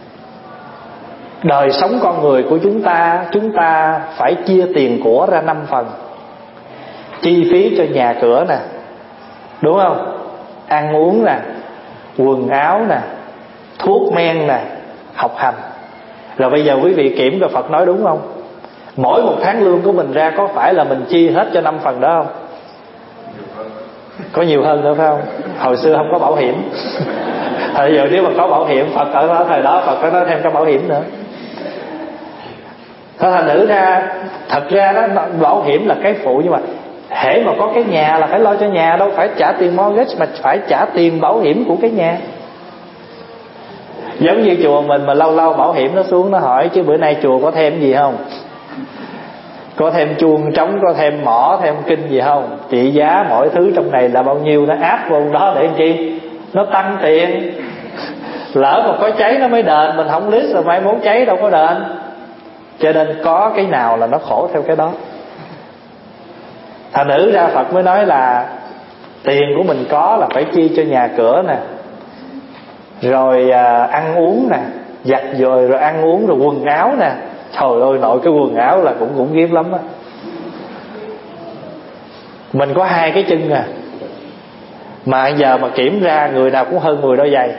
S1: đời sống con người của chúng ta phải chia tiền của ra 5 phần. Chi phí cho nhà cửa nè, đúng không? Ăn uống nè, quần áo nè, thuốc men nè, học hành. Rồi bây giờ quý vị kiểm coi Phật nói đúng không? Mỗi một tháng lương của mình ra có phải là mình chi hết cho 5 phần đó không? Có nhiều hơn nữa phải không? Hồi xưa không có bảo hiểm. Bây giờ nếu mà có bảo hiểm, Phật ở thời đó Phật phải nói thêm cái bảo hiểm nữa. Thành nữ ra, thật ra đó, bảo hiểm là cái phụ, nhưng mà hễ mà có cái nhà là phải lo cho nhà, đâu phải trả tiền mortgage mà phải trả tiền bảo hiểm của cái nhà. Giống như chùa mình mà lâu lâu bảo hiểm nó xuống nó hỏi chứ bữa nay chùa có thêm gì không, có thêm chuông trống, có thêm mỏ, thêm kinh gì không, trị giá mỗi thứ trong này là bao nhiêu, nó áp vô đó để làm chi, nó tăng tiền. Lỡ mà có cháy nó mới đền, mình không list rồi mai mốt cháy đâu có đền. Cho nên có cái nào là nó khổ theo cái đó. Thành nữ ra Phật mới nói là tiền của mình có là phải chi cho nhà cửa nè, rồi ăn uống nè, giặt rồi ăn uống, rồi quần áo nè. Trời ơi nội, cái quần áo là cũng ghép lắm á. Mình có 2 cái chân à, mà giờ mà kiểm ra người nào cũng hơn 10 đôi giày,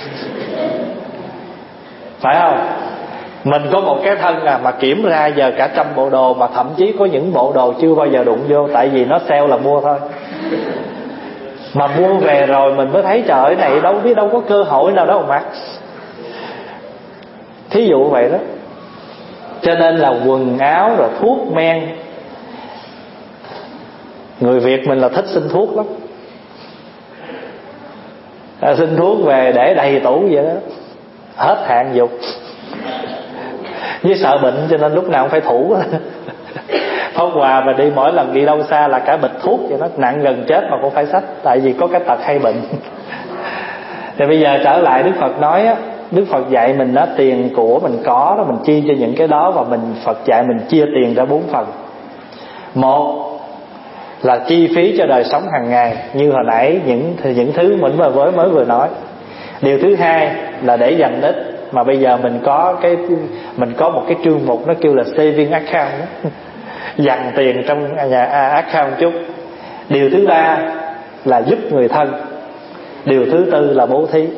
S1: phải không? Mình có một cái thân à, mà kiểm ra giờ cả 100 bộ đồ, mà thậm chí có những bộ đồ chưa bao giờ đụng vô, tại vì nó sale là mua thôi. Mà mua về rồi mình mới thấy trời này đâu có cơ hội nào đâu mà mặc. Thí dụ vậy đó. Cho nên là quần áo rồi thuốc men, người Việt mình là thích xin thuốc lắm. Xin thuốc về để đầy tủ vậy đó, hết hạn dục. Với sợ bệnh cho nên lúc nào cũng phải thủ. Pháp Hòa mà đi mỗi lần đi đâu xa là cả bịch thuốc vậy, nó nặng gần chết mà cũng phải xách, tại vì có cái tật hay bệnh. Thì bây giờ trở lại Đức Phật nói á, Đức Phật dạy mình đó, tiền của mình có đó, mình chi cho những cái đó. Và Phật dạy mình chia tiền ra 4 phần. Một là chi phí cho đời sống hàng ngày, như hồi nãy những thứ mình mới vừa nói. Điều thứ hai là để dành ít, mà bây giờ mình có một cái chương mục nó kêu là saving account đó. Dành tiền trong account chút. Điều thứ ba là giúp người thân. Điều thứ tư là bố thí.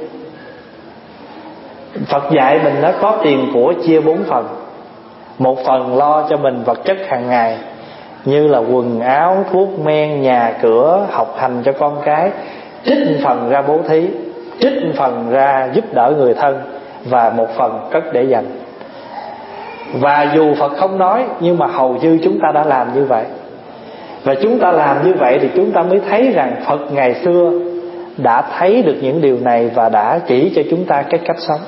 S1: Phật dạy mình nó có tiền của chia 4 phần. Một phần lo cho mình vật chất hàng ngày, như là quần áo, thuốc men, nhà cửa, học hành cho con cái. Trích phần ra bố thí, trích phần ra giúp đỡ người thân, và một phần cất để dành. Và dù Phật không nói, nhưng mà hầu như chúng ta đã làm như vậy. Và chúng ta làm như vậy thì chúng ta mới thấy rằng Phật ngày xưa đã thấy được những điều này và đã chỉ cho chúng ta cái cách sống.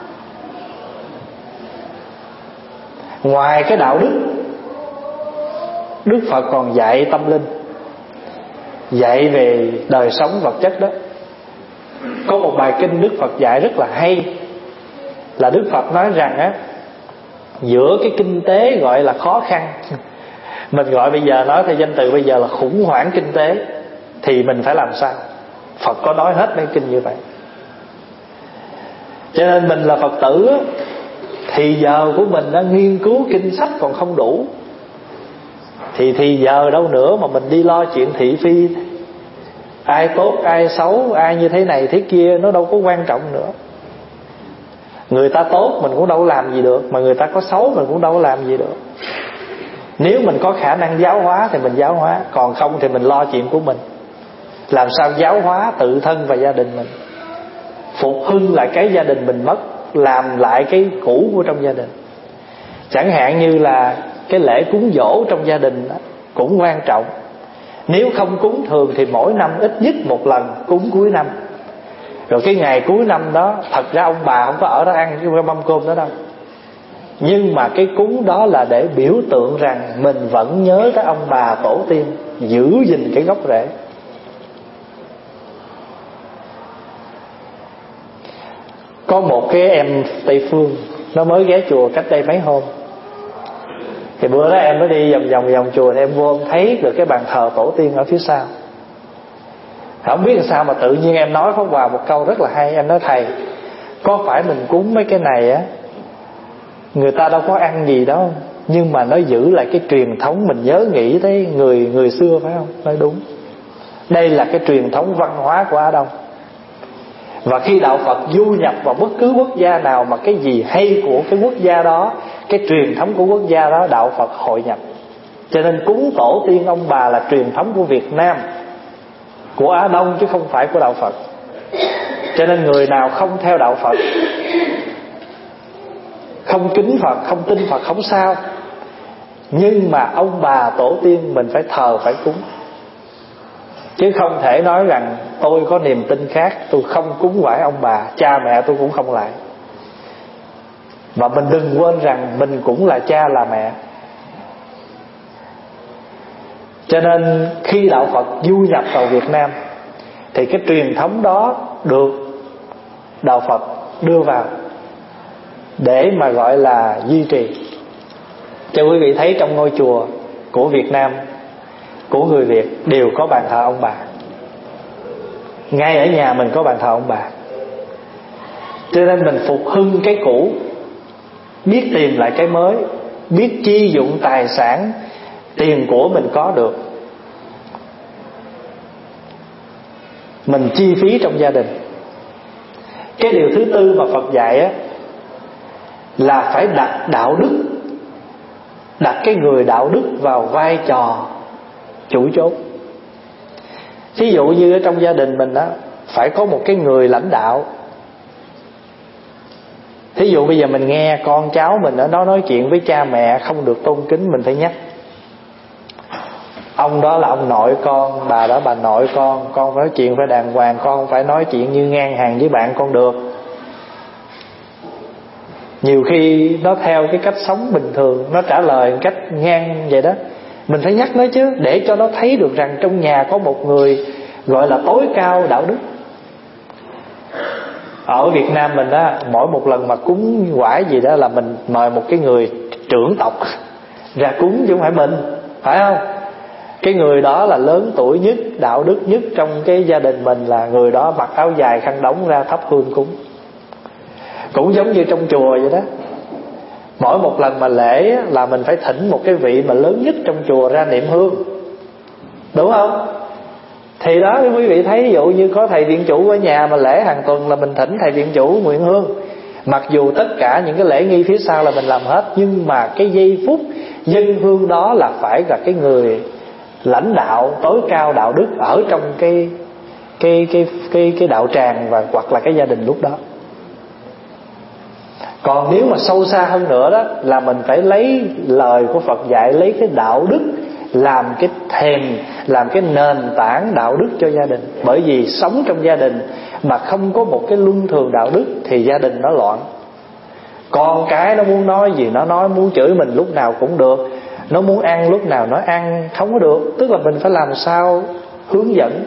S1: Ngoài cái đạo đức, Đức Phật còn dạy tâm linh, dạy về đời sống vật chất đó. Có một bài kinh Đức Phật dạy rất là hay, là Đức Phật nói rằng á, giữa cái kinh tế gọi là khó khăn, mình gọi bây giờ nói theo danh từ bây giờ là khủng hoảng kinh tế, thì mình phải làm sao? Phật có nói hết mấy kinh như vậy. Cho nên mình là Phật tử á, thì giờ của mình đã nghiên cứu kinh sách còn không đủ, thì giờ đâu nữa mà mình đi lo chuyện thị phi, ai tốt ai xấu, ai như thế này thế kia, nó đâu có quan trọng nữa. Người ta tốt mình cũng đâu làm gì được, mà người ta có xấu mình cũng đâu làm gì được. Nếu mình có khả năng giáo hóa thì mình giáo hóa, còn không thì mình lo chuyện của mình. Làm sao giáo hóa tự thân và gia đình mình, phục hưng lại cái gia đình mình mất, làm lại cái cũ của trong gia đình. Chẳng hạn như là cái lễ cúng giỗ trong gia đình đó, cũng quan trọng. Nếu không cúng thường thì mỗi năm ít nhất một lần cúng cuối năm. Rồi cái ngày cuối năm đó, thật ra ông bà không có ở đó ăn cái mâm cơm đó đâu, nhưng mà cái cúng đó là để biểu tượng rằng mình vẫn nhớ tới ông bà tổ tiên, giữ gìn cái gốc rễ. Có một cái em Tây Phương, nó mới ghé chùa cách đây mấy hôm. Thì bữa đó em mới đi vòng chùa, thì em vô em thấy được cái bàn thờ tổ tiên ở phía sau. Không biết làm sao mà tự nhiên em nói Pháp Hòa một câu rất là hay. Em nói thầy, có phải mình cúng mấy cái này á, người ta đâu có ăn gì đâu, nhưng mà nó giữ lại cái truyền thống, mình nhớ nghĩ tới người xưa, phải không? Nói đúng. Đây là cái truyền thống văn hóa của Á Đông. Và khi đạo Phật du nhập vào bất cứ quốc gia nào, mà cái gì hay của cái quốc gia đó, cái truyền thống của quốc gia đó, đạo Phật hội nhập. Cho nên cúng tổ tiên ông bà là truyền thống của Việt Nam, của Á Đông, chứ không phải của đạo Phật. Cho nên người nào không theo đạo Phật, không kính Phật, không tin Phật không sao, nhưng mà ông bà tổ tiên mình phải thờ, phải cúng. Chứ không thể nói rằng tôi có niềm tin khác, tôi không cúng quải ông bà, cha mẹ tôi cũng không lại. Và mình đừng quên rằng mình cũng là cha là mẹ. Cho nên khi đạo Phật du nhập vào Việt Nam, thì cái truyền thống đó được đạo Phật đưa vào để mà gọi là duy trì. Cho quý vị thấy trong ngôi chùa của Việt Nam, của người Việt, đều có bàn thờ ông bà. Ngay ở nhà mình có bàn thờ ông bà. Cho nên mình phục hưng cái cũ, biết tìm lại cái mới, biết chi dụng tài sản, tiền của mình có được, mình chi phí trong gia đình. Cái điều thứ tư mà Phật dạy á, là phải đặt đạo đức, đặt cái người đạo đức vào vai trò chủ chốt. Ví dụ như ở trong gia đình mình á, phải có một cái người lãnh đạo. Thí dụ bây giờ mình nghe con cháu mình ở đó nói chuyện với cha mẹ không được tôn kính, mình phải nhắc. Ông đó là ông nội con, bà đó bà nội con phải nói chuyện phải đàng hoàng, con không phải nói chuyện như ngang hàng với bạn con được. Nhiều khi nó theo cái cách sống bình thường, nó trả lời một cách ngang vậy đó, mình phải nhắc nó chứ, để cho nó thấy được rằng trong nhà có một người gọi là tối cao đạo đức. Ở Việt Nam mình á, mỗi một lần mà cúng quải gì đó là mình mời một cái người trưởng tộc ra cúng chứ không phải mình, phải không? Cái người đó là lớn tuổi nhất, đạo đức nhất trong cái gia đình mình, là người đó mặc áo dài khăn đóng ra thắp hương cúng. Cũng giống như trong chùa vậy đó, mỗi một lần mà lễ là mình phải thỉnh một cái vị mà lớn nhất trong chùa ra niệm hương, đúng không? Thì đó, quý vị thấy ví dụ như có thầy viện chủ ở nhà mà lễ hàng tuần là mình thỉnh thầy viện chủ nguyện hương. Mặc dù tất cả những cái lễ nghi phía sau là mình làm hết, nhưng mà cái giây phút dân hương đó là phải là cái người lãnh đạo tối cao đạo đức ở trong cái đạo tràng và hoặc là cái gia đình lúc đó. Còn nếu mà sâu xa hơn nữa đó là mình phải lấy lời của Phật dạy, lấy cái đạo đức làm cái thềm, làm cái nền tảng đạo đức cho gia đình. Bởi vì sống trong gia đình mà không có một cái luân thường đạo đức thì gia đình nó loạn. Con cái nó muốn nói gì nó nói, muốn chửi mình lúc nào cũng được, nó muốn ăn lúc nào nó ăn, không có được. Tức là mình phải làm sao hướng dẫn.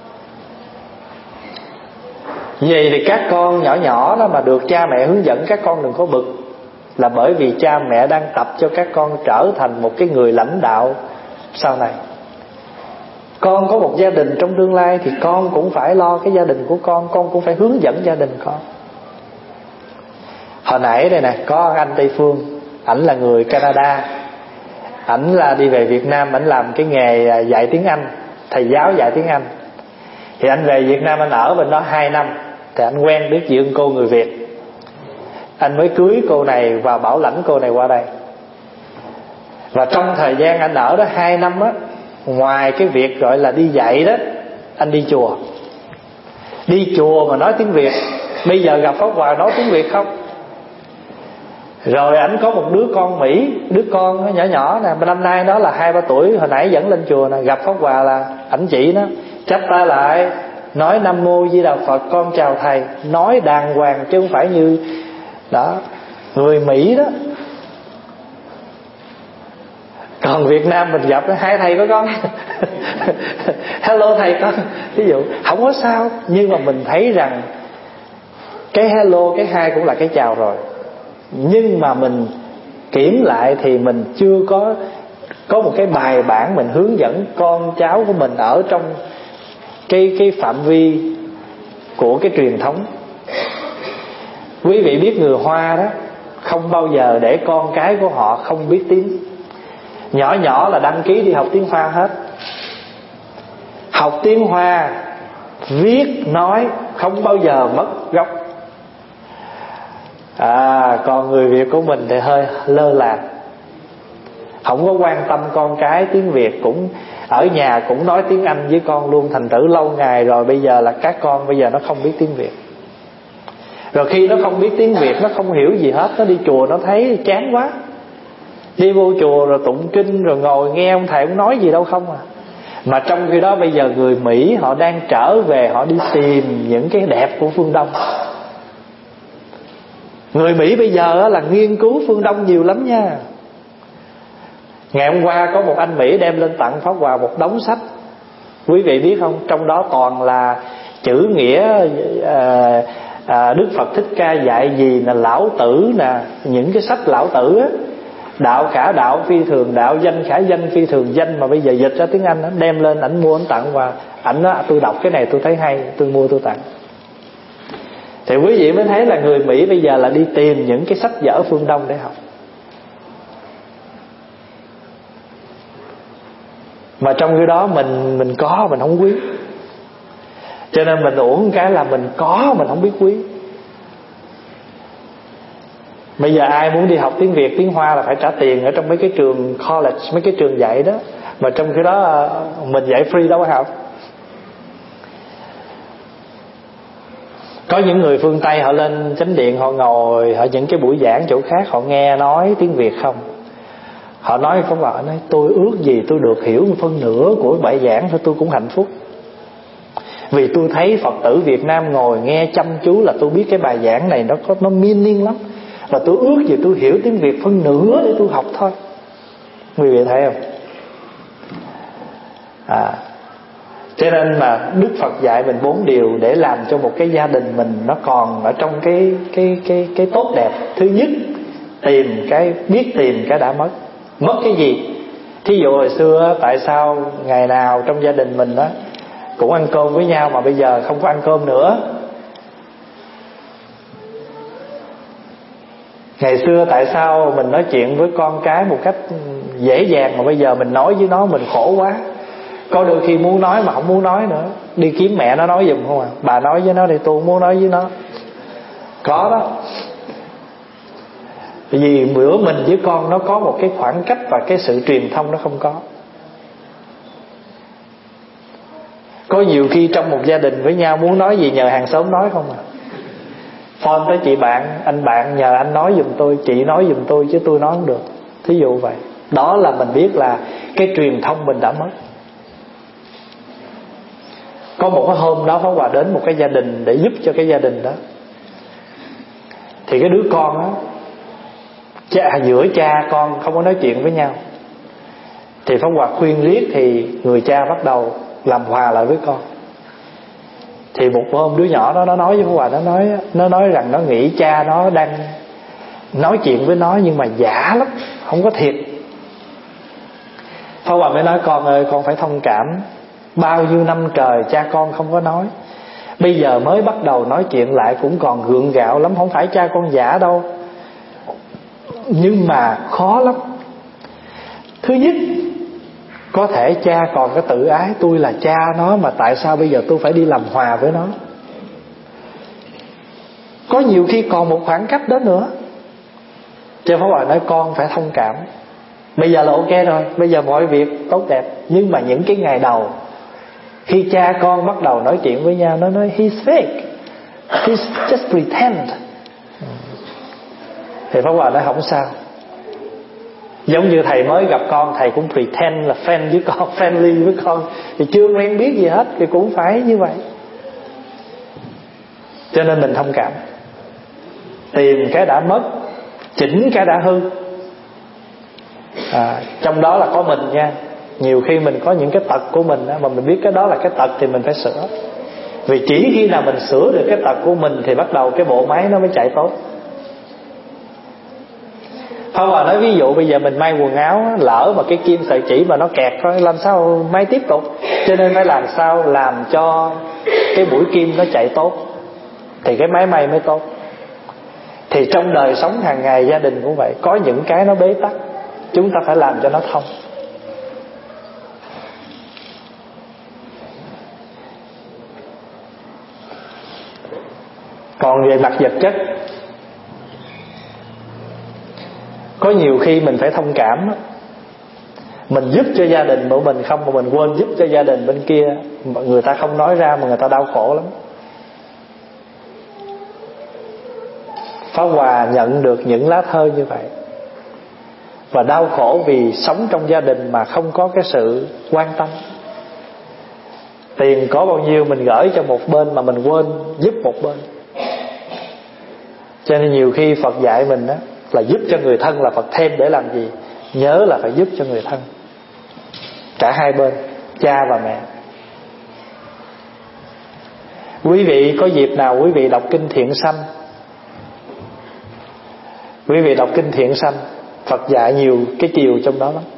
S1: Vậy thì các con nhỏ nhỏ đó mà được cha mẹ hướng dẫn, các con đừng có bực, là bởi vì cha mẹ đang tập cho các con trở thành một cái người lãnh đạo sau này. Con có một gia đình trong tương lai thì con cũng phải lo cái gia đình của con cũng phải hướng dẫn gia đình con. Hồi nãy đây nè, có anh Tây Phương, ảnh là người Canada, ảnh là đi về Việt Nam, ảnh làm cái nghề dạy tiếng Anh, thầy giáo dạy tiếng Anh. Thì anh về Việt Nam, anh ở bên đó 2 năm thì anh quen biết với cô người Việt. Anh mới cưới cô này và bảo lãnh cô này qua đây. Và trong thời gian anh ở đó 2 năm á, ngoài cái việc gọi là đi dạy đó, anh đi chùa. Đi chùa mà nói tiếng Việt. Bây giờ gặp Pháp Hòa nói tiếng Việt không? Rồi ảnh có một đứa con Mỹ, đứa con nhỏ nhỏ nè, năm nay đó là 2-3 tuổi, hồi nãy dẫn lên chùa nè, gặp Pháp Hòa là ảnh chỉ nó chắp tay lại, nói Nam Mô Di Đà Phật, con chào thầy. Nói đàng hoàng chứ không phải như đó người Mỹ đó. Còn Việt Nam mình gặp hai thầy có con hello thầy con, ví dụ không có sao. Nhưng mà mình thấy rằng cái hello, cái hai cũng là cái chào rồi. Nhưng mà mình kiểm lại thì mình chưa có một cái bài bản mình hướng dẫn con cháu của mình ở trong cái phạm vi của cái truyền thống. Quý vị biết người Hoa đó không bao giờ để con cái của họ không biết tiếng. Nhỏ nhỏ là đăng ký đi học tiếng Hoa hết. Học tiếng Hoa, viết, nói, không bao giờ mất gốc. Còn người Việt của mình thì hơi lơ là, không có quan tâm con cái tiếng Việt, cũng ở nhà cũng nói tiếng Anh với con luôn. Thành thử lâu ngày rồi bây giờ là các con bây giờ nó không biết tiếng Việt. Rồi khi nó không biết tiếng Việt, nó không hiểu gì hết, nó đi chùa nó thấy chán quá, đi vô chùa rồi tụng kinh rồi ngồi nghe ông thầy ông nói gì đâu không à. Mà trong khi đó bây giờ người Mỹ họ đang trở về, họ đi tìm những cái đẹp của phương Đông. Người Mỹ bây giờ là nghiên cứu phương Đông nhiều lắm nha. Ngày hôm qua có một anh Mỹ đem lên tặng Pháp Hòa một đống sách. Quý vị biết không, trong đó toàn là chữ nghĩa Đức Phật Thích Ca dạy gì nè, Lão Tử nè, những cái sách Lão Tử á, đạo khả đạo phi thường đạo, danh khả danh phi thường danh, mà bây giờ dịch ra tiếng Anh, đem lên ảnh mua ảnh tặng. Và ảnh nói tôi đọc cái này tôi thấy hay, tôi mua tôi tặng. Thì quý vị mới thấy là người Mỹ bây giờ là đi tìm những cái sách vở phương Đông để học. Mà trong cái đó mình có mình không quý. Cho nên mình uổng cái là mình có mình không biết quý. Bây giờ ai muốn đi học tiếng Việt, tiếng Hoa là phải trả tiền ở trong mấy cái trường college, mấy cái trường dạy đó. Mà trong khi đó mình dạy free đâu có học. Có những người phương Tây họ lên chánh điện, họ ngồi ở những cái buổi giảng chỗ khác, họ nghe nói tiếng Việt không. Họ nói có vợ nói tôi ước gì tôi được hiểu một phân nửa của bài giảng thôi tôi cũng hạnh phúc. Vì tôi thấy Phật tử Việt Nam ngồi nghe chăm chú là tôi biết cái bài giảng này nó meaning lắm. Và tôi ước gì tôi hiểu tiếng Việt phân nửa để tôi học thôi. Quý vị thấy không? Cho nên mà Đức Phật dạy mình 4 điều để làm cho một cái gia đình mình nó còn ở trong cái tốt đẹp. Thứ nhất, biết tìm cái đã mất. Mất cái gì? Thí dụ hồi xưa tại sao ngày nào trong gia đình mình đó cũng ăn cơm với nhau mà bây giờ không có ăn cơm nữa? Ngày xưa tại sao mình nói chuyện với con cái một cách dễ dàng mà bây giờ mình nói với nó mình khổ quá? Có đôi khi muốn nói mà không muốn nói nữa, đi kiếm mẹ nó nói giùm không à. Bà nói với nó thì tôi không muốn nói với nó. Có đó. Vì bữa mình với con nó có một cái khoảng cách và cái sự truyền thông nó không có. Có nhiều khi trong một gia đình với nhau muốn nói gì nhờ hàng xóm nói không à. Phone tới chị bạn, anh bạn nhờ anh nói giùm tôi, chị nói giùm tôi chứ tôi nói không được. Thí dụ vậy. Đó là mình biết là cái truyền thông mình đã mất. Có một cái hôm đó Pháp Hòa đến một cái gia đình để giúp cho cái gia đình đó. Thì cái đứa con đó, giữa cha con không có nói chuyện với nhau. Thì Pháp Hòa khuyên riết thì người cha bắt đầu làm hòa lại với con. Thì một hôm đứa nhỏ đó nó nói với Pháp Hòa, nó nói rằng nó nghĩ cha nó đang nói chuyện với nó nhưng mà giả lắm, không có thiệt. Pháp Hòa mới nói con ơi, con phải thông cảm. Bao nhiêu năm trời cha con không có nói, bây giờ mới bắt đầu nói chuyện lại cũng còn gượng gạo lắm. Không phải cha con giả đâu, nhưng mà khó lắm. Thứ nhất, có thể cha còn cái tự ái, tôi là cha nó mà tại sao bây giờ tôi phải đi làm hòa với nó. Có nhiều khi còn một khoảng cách đó nữa. Cho Pháp Hòa nói con phải thông cảm. Bây giờ là ok rồi, bây giờ mọi việc tốt đẹp. Nhưng mà những cái ngày đầu, khi cha con bắt đầu nói chuyện với nhau, nó nói he's fake, he's just pretend. Thì Pháp Hòa nói không sao. Giống như thầy mới gặp con, thầy cũng pretend là friend với con, friendly với con. Thì chưa quen biết gì hết, thì cũng phải như vậy. Cho nên mình thông cảm. Tìm cái đã mất, chỉnh cái đã hư. Trong đó là có mình nha. Nhiều khi mình có những cái tật của mình đó, mà mình biết cái đó là cái tật thì mình phải sửa. Vì chỉ khi nào mình sửa được cái tật của mình thì bắt đầu cái bộ máy nó mới chạy tốt. Pháp Hòa nói ví dụ bây giờ mình may quần áo, lỡ mà cái kim sợi chỉ mà nó kẹt thôi, làm sao may tiếp tục. Cho nên phải làm sao làm cho cái mũi kim nó chạy tốt thì cái máy may mới tốt. Thì trong đời sống hàng ngày gia đình cũng vậy, có những cái nó bế tắc, chúng ta phải làm cho nó thông. Còn về mặt vật chất, có nhiều khi mình phải thông cảm. Mình giúp cho gia đình của mình không mà mình quên giúp cho gia đình bên kia. Người ta không nói ra mà người ta đau khổ lắm. Pháp Hòa nhận được những lá thơ như vậy, và đau khổ vì sống trong gia đình mà không có cái sự quan tâm. Tiền có bao nhiêu mình gửi cho một bên mà mình quên giúp một bên. Cho nên nhiều khi Phật dạy mình đó, là giúp cho người thân là Phật thêm để làm gì? Nhớ là phải giúp cho người thân, cả hai bên, cha và mẹ. Quý vị có dịp nào quý vị đọc kinh Thiện Sanh? Quý vị đọc kinh Thiện Sanh, Phật dạy nhiều cái chiều trong đó lắm.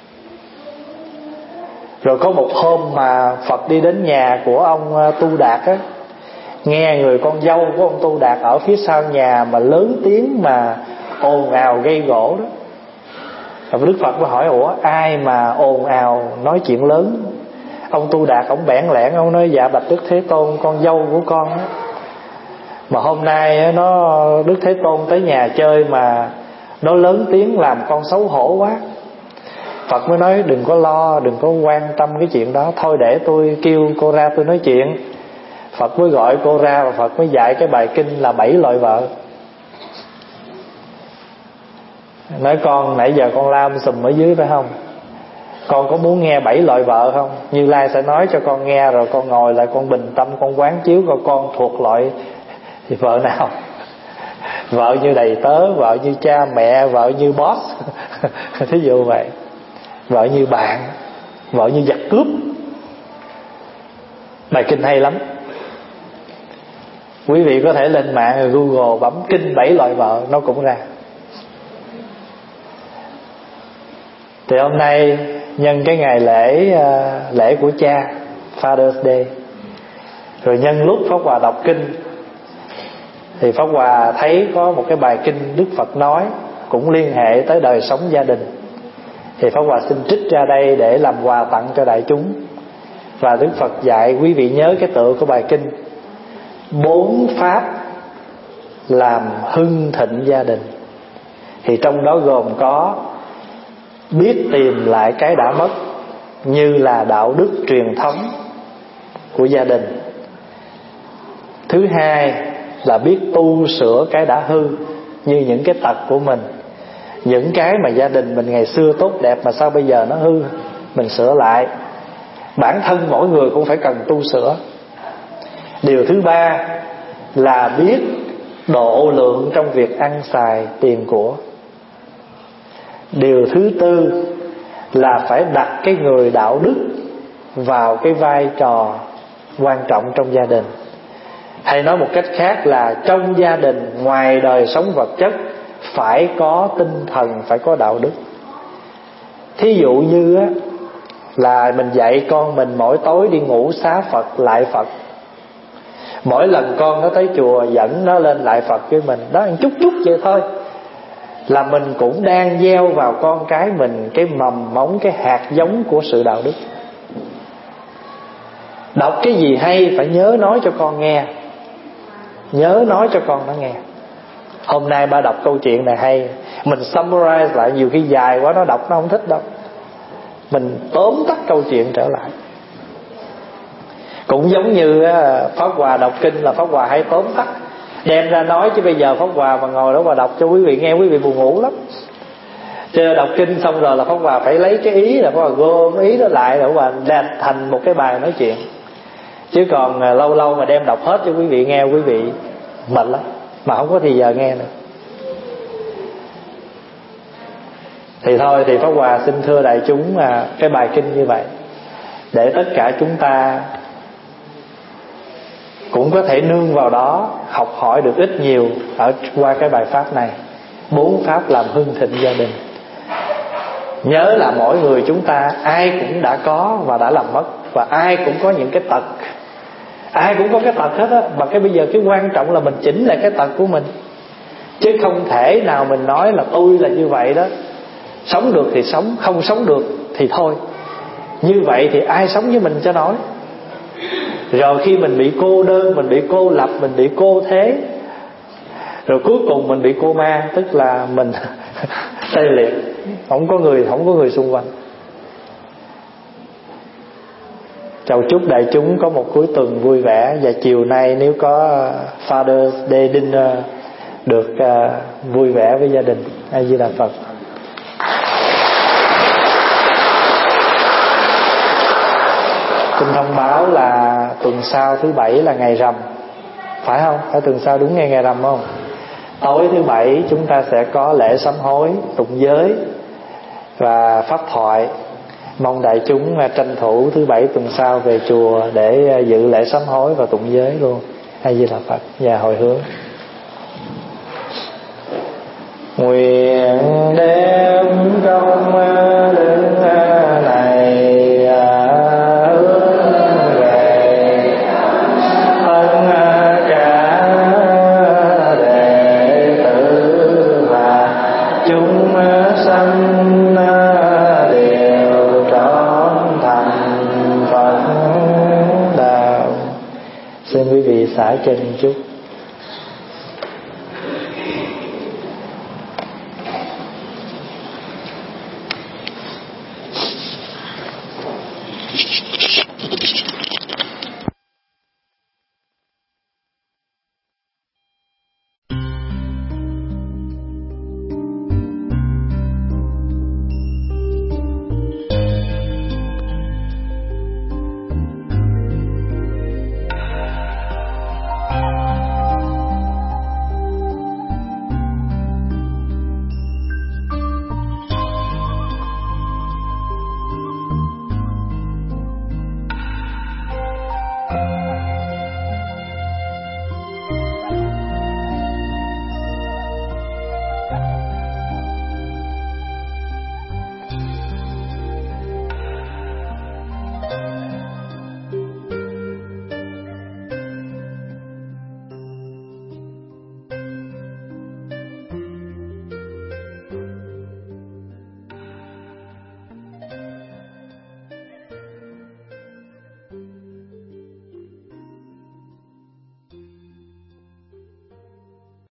S1: Rồi có một hôm mà Phật đi đến nhà của ông Tu Đạt á, nghe người con dâu của ông Tu Đạt ở phía sau nhà mà lớn tiếng mà ồn ào gây gổ đó. Rồi Đức Phật mới hỏi ủa ai mà ồn ào nói chuyện lớn? Ông Tu Đạt ông bẽn lẽn, ông nói dạ bạch Đức Thế Tôn, con dâu của con đó. Mà hôm nay nó Đức Thế Tôn tới nhà chơi mà nó lớn tiếng làm con xấu hổ quá. Phật mới nói đừng có lo, đừng có quan tâm cái chuyện đó, thôi để tôi kêu cô ra tôi nói chuyện. Phật mới gọi cô ra và Phật mới dạy cái bài kinh là 7 loại vợ. Nói con nãy giờ con lam sùm ở dưới phải không? Con có muốn nghe 7 loại vợ không? Như Lai sẽ nói cho con nghe, rồi con ngồi lại con bình tâm con quán chiếu coi con thuộc loại vợ nào. Vợ như đầy tớ, vợ như cha mẹ, vợ như boss. Thí dụ vậy. Vợ như bạn, vợ như giặc cướp. Bài kinh hay lắm. Quý vị có thể lên mạng Google bấm kinh 7 loại vợ, nó cũng ra. Thì hôm nay nhân cái ngày lễ của cha, Father's Day, rồi nhân lúc Pháp Hòa đọc kinh thì Pháp Hòa thấy có một cái bài kinh Đức Phật nói cũng liên hệ tới đời sống gia đình, thì Pháp Hòa xin trích ra đây để làm quà tặng cho đại chúng. Và Đức Phật dạy quý vị nhớ cái tựa của bài kinh: 4 pháp làm hưng thịnh gia đình. Thì trong đó gồm có biết tìm lại cái đã mất, như là đạo đức truyền thống của gia đình. Thứ hai là biết tu sửa cái đã hư, như những cái tật của mình, những cái mà gia đình mình ngày xưa tốt đẹp mà sao bây giờ nó hư, mình sửa lại. Bản thân mỗi người cũng phải cần tu sửa. Điều thứ ba là biết độ lượng trong việc ăn xài tiền của. Điều thứ tư là phải đặt cái người đạo đức vào cái vai trò quan trọng trong gia đình. Hay nói một cách khác là trong gia đình, ngoài đời sống vật chất, phải có tinh thần, phải có đạo đức. Thí dụ như á, là mình dạy con mình mỗi tối đi ngủ xá Phật lại Phật. Mỗi lần con nó tới chùa dẫn nó lên lại Phật với mình, đó chút chút vậy thôi, là mình cũng đang gieo vào con cái mình cái mầm móng, cái hạt giống của sự đạo đức. Đọc cái gì hay phải nhớ nói cho con nghe, nhớ nói cho con nó nghe. Hôm nay ba đọc câu chuyện này hay, mình summarize lại, nhiều khi dài quá nó đọc nó không thích đâu, mình tóm tắt câu chuyện trở lại. Cũng giống như Pháp Hòa đọc kinh là Pháp Hòa hay tóm tắt đem ra nói, chứ bây giờ Pháp Hòa mà ngồi đó và đọc cho quý vị nghe, quý vị buồn ngủ lắm. Cho nên đọc kinh xong rồi là Pháp Hòa phải lấy cái ý, là Pháp Hòa gom ý đó lại để mà thành một cái bài nói chuyện. Chứ còn lâu lâu mà đem đọc hết cho quý vị nghe, quý vị mệt lắm, mà không có thì giờ nghe nữa. Thì thôi, thì Pháp Hòa xin thưa đại chúng cái bài kinh như vậy, để tất cả chúng ta cũng có thể nương vào đó, học hỏi được ít nhiều qua cái bài pháp này. 4 pháp làm hưng thịnh gia đình. Nhớ là mỗi người chúng ta ai cũng đã có và đã làm mất, và ai cũng có những cái tật, ai cũng có cái tật hết á. Mà cái bây giờ cái quan trọng là mình chỉnh lại cái tật của mình, chứ không thể nào mình nói là tôi là như vậy đó, sống được thì sống, không sống được thì thôi. Như vậy thì ai sống với mình cho nói. Rồi khi mình bị cô đơn, mình bị cô lập, mình bị cô thế, rồi cuối cùng mình bị cô ma, tức là mình tê liệt, không có người xung quanh. Chào chúc đại chúng có một cuối tuần vui vẻ. Và chiều nay nếu có Father's Day Dinner được vui vẻ với gia đình. A Di Đà Phật. Xin thông báo là tuần sau thứ Bảy là ngày rằm, phải không? Phải tuần sau đúng ngày rằm không? Tối thứ Bảy chúng ta sẽ có lễ sám hối, tụng giới và pháp thoại. Mong đại chúng tranh thủ thứ Bảy tuần sau về chùa để dự lễ sám hối và tụng giới luôn. A Di Đà Phật. Và hồi hướng. Nguyện đem công đức này hướng về ân cả đệ tử và chúng sanh đều trọn thành Phật đạo. Xin quý vị xả chân chút.